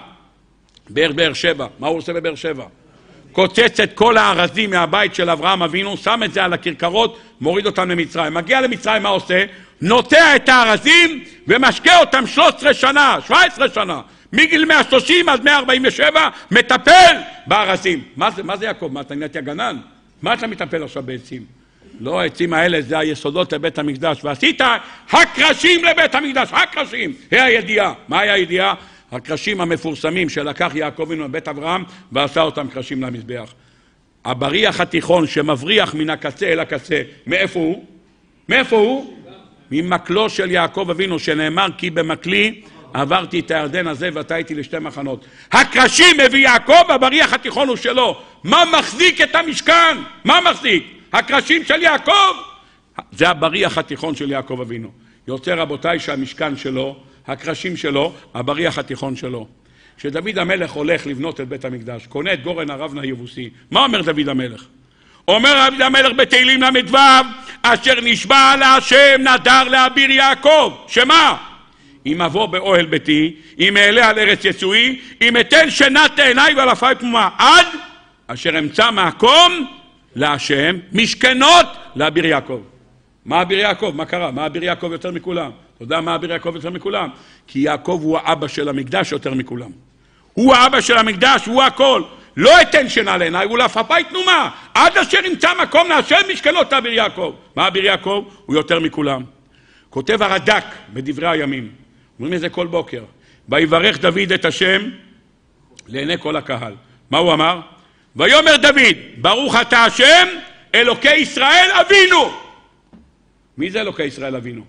באר שבע. מה הוא עושה בבאר שבע? קוצץ את כל הארזים מהבית של אברהם אבינו, שם את זה על הכרכרות, מוריד אותם למצרים. מגיע למצרים, מה עושה? נוטע את הארזים ומשקה אותם 13 שנה, 17 שנה. מגיל 130 עד 147 מטפל בארזים. מה זה יעקב? מה אתה נהייתי הגנן? מה אתה מטפל עכשיו בעצים? לא, העצים האלה זה היסודות לבית המקדש, ועשית הקרשים לבית המקדש, הקרשים. היא הידיעה. מה היה הידיעה? הקרשים המפורסמים שלקח יעקב אבינו מבית אברהם ועשה אותם קרשים למזבח. הבריח התיכון שמבריח מן הקצה אל הקצה, מאיפה הוא? מאיפה הוא? ממקלו של יעקב אבינו, שנאמר כי במקלי עברתי את הירדן הזה ואתה הייתי לשתי מחנות. הקרשים מביא יעקב, הבריח התיכון הוא שלו. מה מחזיק את המשכן? מה מחזיק? הקרשים של יעקב? זה הבריח התיכון של יעקב אבינו. יוצא רבותיי שהמשכן שלו, הקרשים שלו, הבריח התיכון שלו. כשדוד המלך הולך לבנות את בית המקדש, קונה את גורן הרבנה היבוסי. מה אומר דוד המלך? אומר דוד המלך בתהילים ל"ו, אשר נשבע להשם נדר לאביר יעקב. שמה? אם אבוא באוהל ביתי, אם אעלה על ארץ יצואי, אם אתן שנת עיניי ועל עפר פמומה, עד אשר אמצא מקום להשם, משכנות לאביר יעקב. מה אביר יעקב? מה קרה? מה אביר יעקב יותר מכולם? אתה יודע מה אביר יעקב יותר מכולם? כי יעקב הוא האבא של המקדש יותר מכולם. הוא האבא של המקדש, הוא הכל. לא אתן שנה לעיניי ולעפר פמומה, עד אשר ימצא מקום להשם משכנות לאביר יעקב. מה אביר יעקב? הוא יותר מכולם. כותב הרד"ק בדברי הימים, אומרים את זה כל בוקר, ויברך דוד את השם לעיני כל הקהל. מה הוא אמר? ויאמר דוד, ברוך אתה השם אלוקי ישראל אבינו. מי זה אלוקי ישראל אבינו?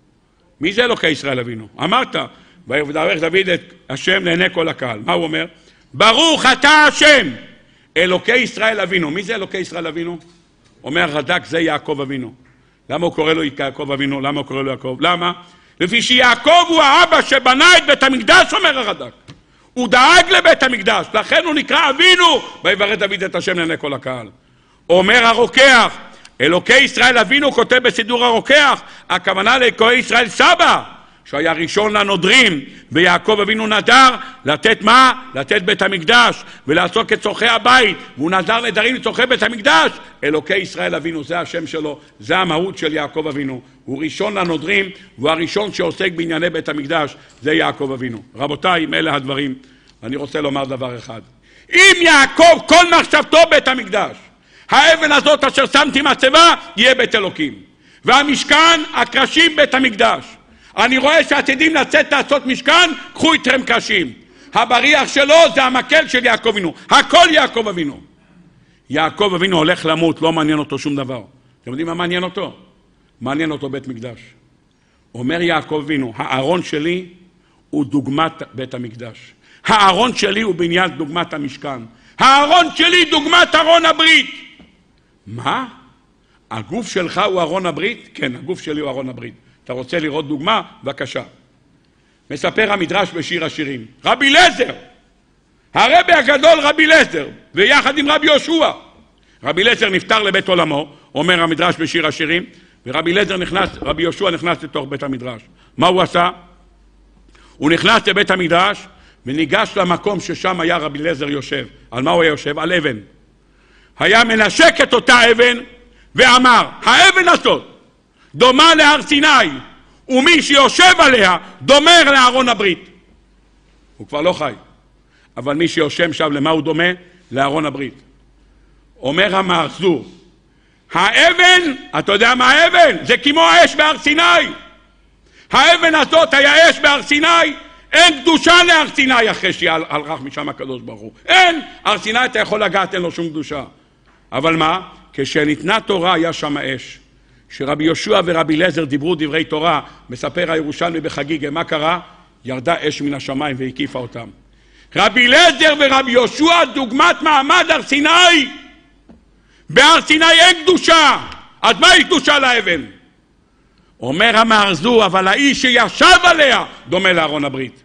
מי זה אלוקי ישראל אבינו? אמרת, ויברך דוד את השם לעיני כל הקהל. מה הוא אומר? ברוך אתה השם אלוקי ישראל אבינו. מי זה אלוקי ישראל אבינו? אומר הרד"ק, זה יעקב אבינו. למה הוא קורא לו יעקב אבינו? למה הוא קורא לו יעקב? למה? לפי שיעקב הוא האבא שבנה את בית המקדש, אומר הרד"ק. הוא דאג לבית המקדש, לכן הוא נקרא אבינו, ויברך דוד את השם לעיני כל הקהל. אומר הרוקח, אלוקי ישראל אבינו, כותב בסידור הרוקח, הכוונה לאלוקי ישראל סבא, שהיה ראשון לנודרים, ויעקב אבינו נדר לתת מה? לתת בית המקדש, ולעשות את צורכי הבית, והוא נדר נדרים לצורכי בית המקדש. אלוקי ישראל אבינו, זה השם שלו, זה המהות של יעקב אבינו. הוא ראשון לנודרים, והוא הראשון שעוסק בענייני בית המקדש, זה יעקב אבינו. רבותיי, אלה הדברים, אני רוצה לומר דבר אחד. אם יעקב כל מחשבתו בית המקדש, האבן הזאת אשר שמתי מצבה יהיה בית אלוקים, והמשכן הקרשים בית המקדש. אני רואה שעתידים לצאת לעשות משכן, קחו איתכם קרשים. הבריח שלו זה המקל של יעקב אבינו, הכל יעקב אבינו. יעקב אבינו הולך למות, לא מעניין אותו שום דבר. אתם יודעים מה מעניין אותו? מעניין אותו בית מקדש. אומר יעקב אבינו, הארון שלי הוא דוגמת בית המקדש. הארון שלי הוא בניין דוגמת המשכן. הארון שלי דוגמת ארון הברית. מה? הגוף שלך הוא ארון הברית? כן, הגוף שלי הוא ארון הברית. אתה רוצה לראות דוגמה? בבקשה. מספר המדרש בשיר השירים. רבי אליעזר, הרבי הגדול רבי אליעזר, ויחד עם רבי יהושע. רבי אליעזר נפטר לבית עולמו, אומר המדרש בשיר השירים, ורבי אליעזר נכנס, רבי יהושע נכנס לתוך בית המדרש. מה הוא עשה? הוא נכנס לבית המדרש וניגש למקום ששם היה רבי אליעזר יושב. על מה הוא היה יושב? על אבן. היה מנשק את אותה אבן ואמר, האבן הזאת דומה להר סיני, ומי שיושב עליה דומה לארון הברית. הוא כבר לא חי, אבל מי שיושב שם למה הוא דומה? לארון הברית. אומר המארזור, האבן, אתה יודע מה האבן? זה כמו האש בהר סיני. האבן הזאת היה אש בהר סיני, אין קדושה להר סיני אחרי שהלך משם הקדוש ברוך הוא. אין, הר סיני אתה יכול לגעת, אין לו שום קדושה. אבל מה? כשניתנה תורה היה שם אש. שרבי יהושע ורבי אליעזר דיברו דברי תורה, מספר הירושלמי בחגיגה, מה קרה? ירדה אש מן השמיים והקיפה אותם. רבי אליעזר ורבי יהושע דוגמת מעמד הר סיני. בהר סיני אין קדושה, אז מה היא קדושה לאבן? אומר המארזור, אבל האיש שישב עליה דומה לארון הברית.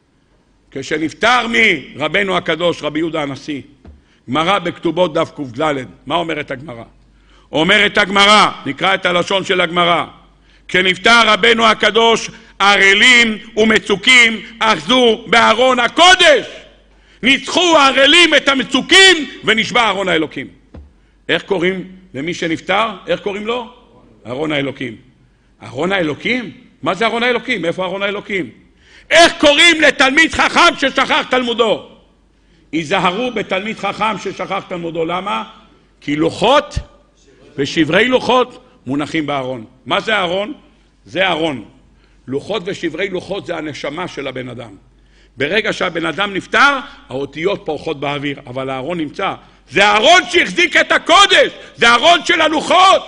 כשנפטר מרבנו הקדוש רבי יהודה הנשיא, גמרא בכתובות דף ק"ד, מה אומרת הגמרא? אומרת הגמרא, נקרא את הלשון של הגמרא, כשנפטר רבנו הקדוש, ערלים ומצוקים אחזו בארון הקודש. ניצחו הערלים את המצוקים ונשבע ארון האלוקים. איך קוראים למי שנפטר? איך קוראים לו? ארון האלוקים. ארון האלוקים? מה זה ארון האלוקים? איפה ארון האלוקים? איך קוראים לתלמיד חכם ששכח תלמודו? היזהרו בתלמיד חכם ששכח תלמודו. למה? כי לוחות ושברי לוחות מונחים בארון. מה זה ארון? זה ארון. לוחות ושברי לוחות זה הנשמה של הבן אדם. ברגע שהבן אדם נפטר, האותיות פורחות באוויר, אבל הארון נמצא. זה הארון שהחזיק את הקודש, זה הארון של הלוחות.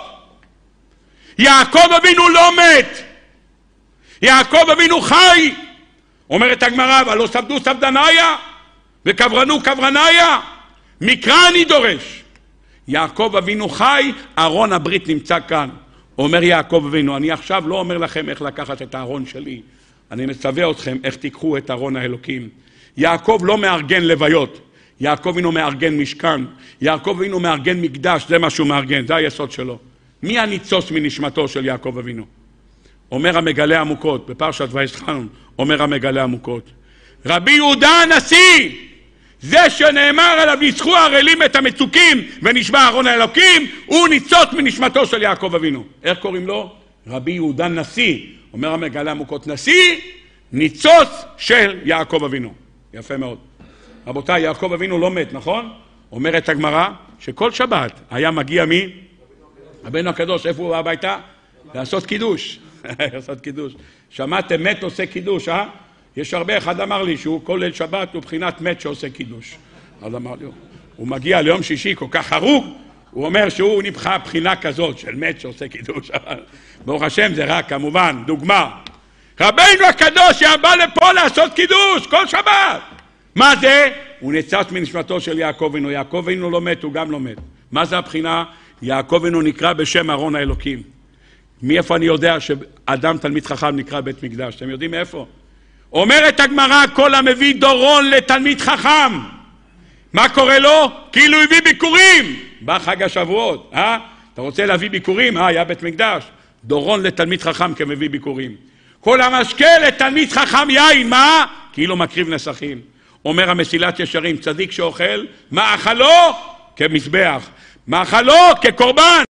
יעקב אבינו לא מת, יעקב אבינו חי. אומרת הגמרא, ולא סבדו סבדניה וקברנו קברניה, מקרא אני דורש. יעקב אבינו חי, ארון הברית נמצא כאן. אומר יעקב אבינו, אני עכשיו לא אומר לכם איך לקחת את הארון שלי, אני מצווה אתכם איך תיקחו את ארון האלוקים. יעקב לא מארגן לוויות, יעקב אבינו מארגן משכן, יעקב אבינו מארגן מקדש, זה מה שהוא מארגן, זה היסוד שלו. מי הניצוץ מנשמתו של יעקב אבינו? אומר המגלה עמוקות, בפרשת וישחרר, אומר המגלה עמוקות, רבי יהודה הנשיא, זה שנאמר עליו ניצחו הערלים את המצוקים ונשבע ארון האלוקים, הוא ניצוץ מנשמתו של יעקב אבינו. איך קוראים לו? רבי יהודה נשיא. אומר המגלה עמוקות, נשיא, ניצוץ של יעקב אבינו. יפה מאוד. רבותיי, יעקב אבינו לא מת, נכון? אומרת הגמרא שכל שבת היה מגיע רבנו הקדוש, איפה הוא הביתה? לעשות קידוש. לעשות קידוש. שמעתם מת עושה קידוש, אה? יש הרבה, אחד אמר לי שהוא כל ליל שבת הוא בחינת מת שעושה קידוש. אז אמר לי, הוא מגיע ליום שישי כל כך הרוג, הוא אומר שהוא נבחר בחינה כזאת של מת שעושה קידוש. ברוך השם זה רק כמובן דוגמה. רבנו הקדוש בא לפה לעשות קידוש כל שבת. מה זה? הוא ניצץ מנשמתו של יעקב אבינו. יעקב אבינו לא מת, הוא גם לא מת. מה זה הבחינה? יעקב אבינו נקרא בשם ארון האלוקים. מאיפה אני יודע שאדם תלמיד חכם נקרא בית מקדש? אתם יודעים מאיפה? אומרת הגמרא, כל המביא דורון לתלמיד חכם, מה קורה לו? כאילו הביא ביקורים. בא חג השבועות, אתה רוצה להביא ביקורים? היה בית מקדש. דורון לתלמיד חכם כמביא ביקורים. כל המשקה לתלמיד חכם יין, מה? כאילו מקריב נסכים. אומר המסילת ישרים, צדיק שאוכל, מאכלו כמזבח, מאכלו כקורבן.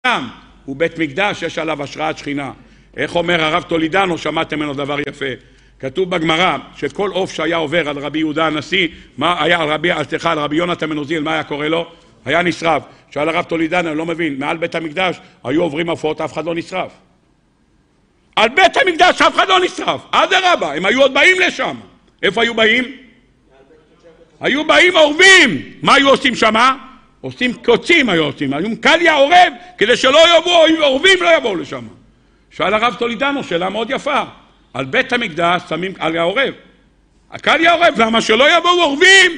הוא בית מקדש, יש עליו השראת שכינה. איך אומר הרב טולידנו, שמעתם ממנו דבר יפה. כתוב בגמרא שכל עוף שהיה עובר על רבי יהודה הנשיא, מה היה על רבי יונתן בן עוזיאל, מה היה קורה לו? היה נשרף. שאל הרב טולידנו, לא מבין, מעל בית המקדש היו עוברים עופות, אף אחד לא נשרף. על בית המקדש אף אחד לא נשרף. אדרבה, הם היו עוד באים לשם. איפה היו באים? היו באים עורבים. מה היו עושים שמה? עושים קוצים היו עושים. היו קליה עורב, כדי שלא יבואו, עורבים לא יבואו לשם. שאל הרב טולידנו, שאלה מאוד יפה. על בית המקדש שמים קליה עורב. הקליה עורב, למה שלא יבואו עורבים?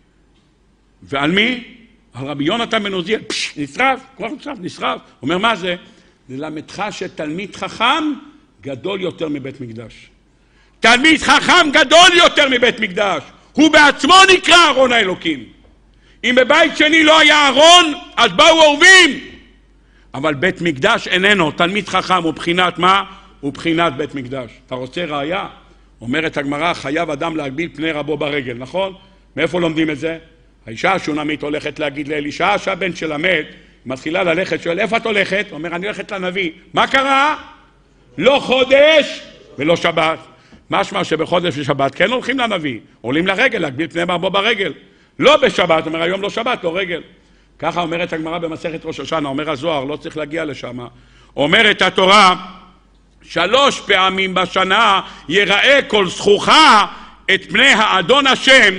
ועל מי? על רבי יונתן בן עוזיאל. נשרף, כבר נשרף. אומר מה זה? ללמדך שתלמיד חכם גדול יותר מבית מקדש. תלמיד חכם גדול יותר מבית מקדש. הוא בעצמו נקרא ארון האלוקים. אם בבית שני לא היה ארון, אז באו עורבים. אבל בית מקדש איננו. תלמיד חכם הוא בחינת מה? הוא בחינת בית מקדש. אתה רוצה ראיה? אומרת הגמרא, חייב אדם להגביל פני רבו ברגל, נכון? מאיפה לומדים את זה? האישה השונמית הולכת להגיד לאלישע שהבן שלה מת, מתחילה ללכת, שואל איפה את הולכת? אומר אני הולכת לנביא. מה קרה? לא חודש ולא שבת. משמע שבחודש ושבת כן הולכים לנביא, עולים לרגל, להגביל פני רבו ברגל. לא בשבת, אומר היום לא שבת, לא רגל. ככה אומרת הגמרא במסכת ראש השנה, אומר הזוהר, לא צריך להגיע לשם. אומרת התורה, 3 פעמים בשנה יראה כל זכוכה את פני האדון השם,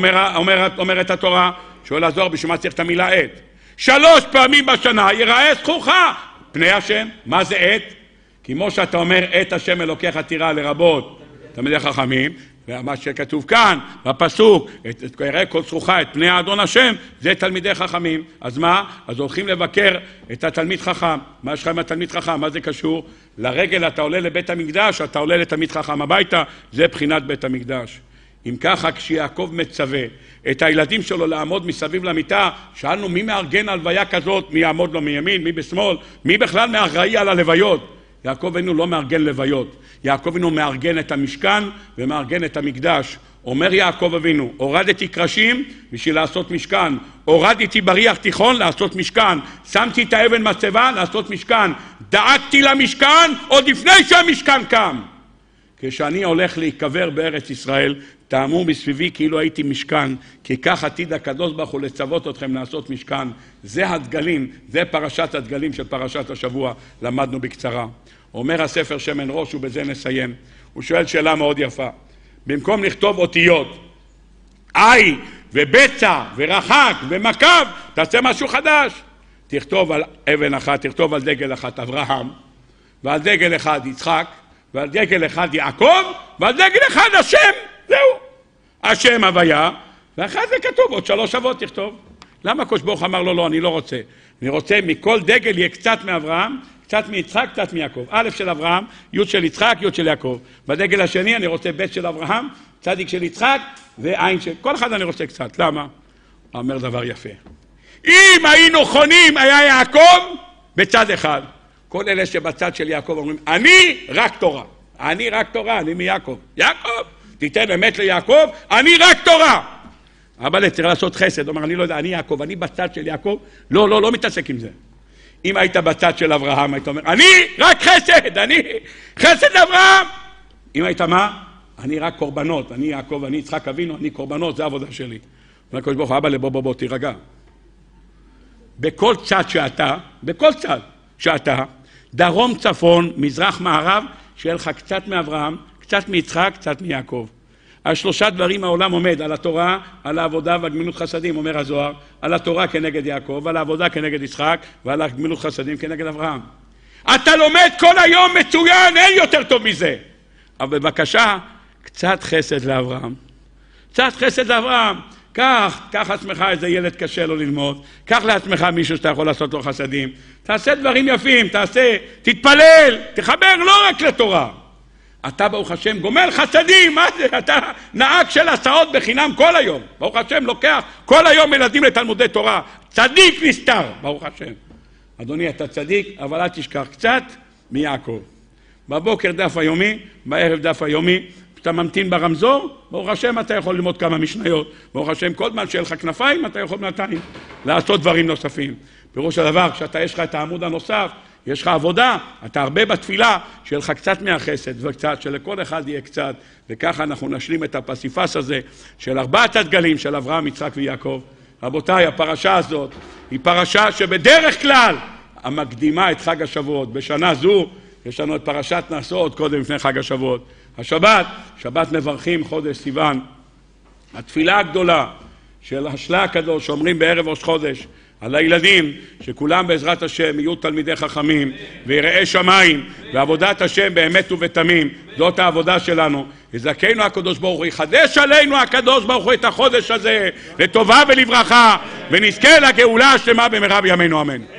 אומרת התורה, שואל הזוהר בשביל מה צריך את המילה עת. 3 פעמים בשנה יראה זכוכה פני השם. מה זה עת? כמו שאתה אומר עת השם אלוקיך תירא לרבות תלמידי חכמים, ומה שכתוב כאן בפסוק, יראה כל זכוכה את פני האדון השם, זה תלמידי חכמים. אז מה? אז הולכים לבקר את התלמיד חכם. מה יש לך עם התלמיד חכם? מה זה קשור? לרגל אתה עולה לבית המקדש, אתה עולה לתלמיד חכם הביתה, זה בחינת בית המקדש. אם ככה, כשיעקב מצווה את הילדים שלו לעמוד מסביב למיטה, שאלנו מי מארגן הלוויה כזאת, מי יעמוד לו מימין, מי בשמאל, מי בכלל מאחראי על הלוויות? יעקב אבינו לא מארגן לוויות, יעקב אבינו מארגן את המשכן ומארגן את המקדש. אומר יעקב אבינו, הורדתי קרשים בשביל לעשות משכן, הורדתי בריח תיכון לעשות משכן, שמתי את האבן מצבה לעשות משכן, דאגתי למשכן עוד לפני שהמשכן קם. כשאני הולך להיקבר בארץ ישראל, תאמו מסביבי כאילו הייתי משכן, כי כך עתיד הקדוש ברוך הוא לצוות אתכם לעשות משכן. זה הדגלים, זה פרשת הדגלים של פרשת השבוע, למדנו בקצרה. אומר הספר שמן ראש, ובזה נסיים. הוא שואל שאלה מאוד יפה. במקום לכתוב אותיות, איי ובצע ורחק ומקב, תעשה משהו חדש. תכתוב על אבן אחת, תכתוב על דגל אחת אברהם, ועל דגל אחד יצחק, ועל דגל אחד יעקב, ועל דגל אחד השם. זהו. השם הוויה, ואחרי זה כתוב עוד 3 אבות תכתוב. למה הקדוש ברוך הוא אמר לו לא, אני לא רוצה. אני רוצה מכל דגל יהיה קצת מאברהם, קצת מיצחק, קצת מיעקב. א' של אברהם, י' של יצחק, י' של יעקב. בדגל השני אני רוצה ב' של אברהם, צדיק של יצחק ועין של... כל אחד אני רוצה קצת. למה? אומר דבר יפה. אם היינו חונים היה יעקב בצד אחד. כל אלה שבצד של יעקב אומרים, אני רק תורה. אני רק תורה, אני מיעקב. יעקב, תיתן אמת ליעקב, אני רק תורה. אבל צריך לעשות חסד. אומר, אני לא יודע, אני יעקב, אני בצד של יעקב. לא מתעסק עם זה. אם היית בצד של אברהם, היית אומר, אני רק חסד, אני חסד אברהם. אם היית מה? אני רק קורבנות, אני יעקב, אני יצחק אבינו, אני קורבנות, זה העבודה שלי. אומר הקדוש ברוך הוא, אבא בוא, תירגע. בכל צד שאתה, דרום צפון, מזרח מערב, שיהיה לך קצת מאברהם, קצת מיצחק, קצת מיעקב. על 3 דברים העולם עומד, על התורה, על העבודה והגמילות חסדים, אומר הזוהר, על התורה כנגד יעקב, על העבודה כנגד יצחק, ועל הגמילות חסדים כנגד אברהם. אתה לומד כל היום מצוין, אין יותר טוב מזה. אבל בבקשה, קצת חסד לאברהם. קצת חסד לאברהם. קח לעצמך איזה ילד קשה לו ללמוד, קח לעצמך מישהו שאתה יכול לעשות לו חסדים, תעשה דברים יפים, תתפלל, תחבר לא רק לתורה. אתה ברוך השם גומל חסדים, מה זה? אתה נהג של הסעות בחינם כל היום. ברוך השם לוקח כל היום ילדים לתלמודי תורה. צדיק נסתר, ברוך השם. אדוני, אתה צדיק, אבל אל תשכח קצת מיעקב. בבוקר דף היומי, בערב דף היומי, אתה ממתין ברמזור, ברוך השם אתה יכול ללמוד כמה משניות. ברוך השם, כל זמן שיהיה לך כנפיים, אתה יכול בינתיים לעשות דברים נוספים. פירוש הדבר, כשאתה יש לך את העמוד הנוסף, יש לך עבודה, אתה הרבה בתפילה, שיהיה לך קצת מהחסד וקצת, שלכל אחד יהיה קצת, וככה אנחנו נשלים את הפסיפס הזה של 4 הדגלים של אברהם, יצחק ויעקב. רבותיי, הפרשה הזאת היא פרשה שבדרך כלל המקדימה את חג השבועות. בשנה זו יש לנו את פרשת נשא עוד קודם לפני חג השבועות. השבת, שבת מברכים חודש סיוון. התפילה הגדולה של השלה הקדוש שאומרים בערב ראש חודש על הילדים, שכולם בעזרת השם יהיו תלמידי חכמים ויראי שמיים, ועבודת השם באמת ובתמים, זאת העבודה שלנו. יזכנו הקדוש ברוך הוא, יחדש עלינו הקדוש ברוך הוא את החודש הזה לטובה ולברכה, ונזכה לגאולה השלמה במהרה בימינו אמן.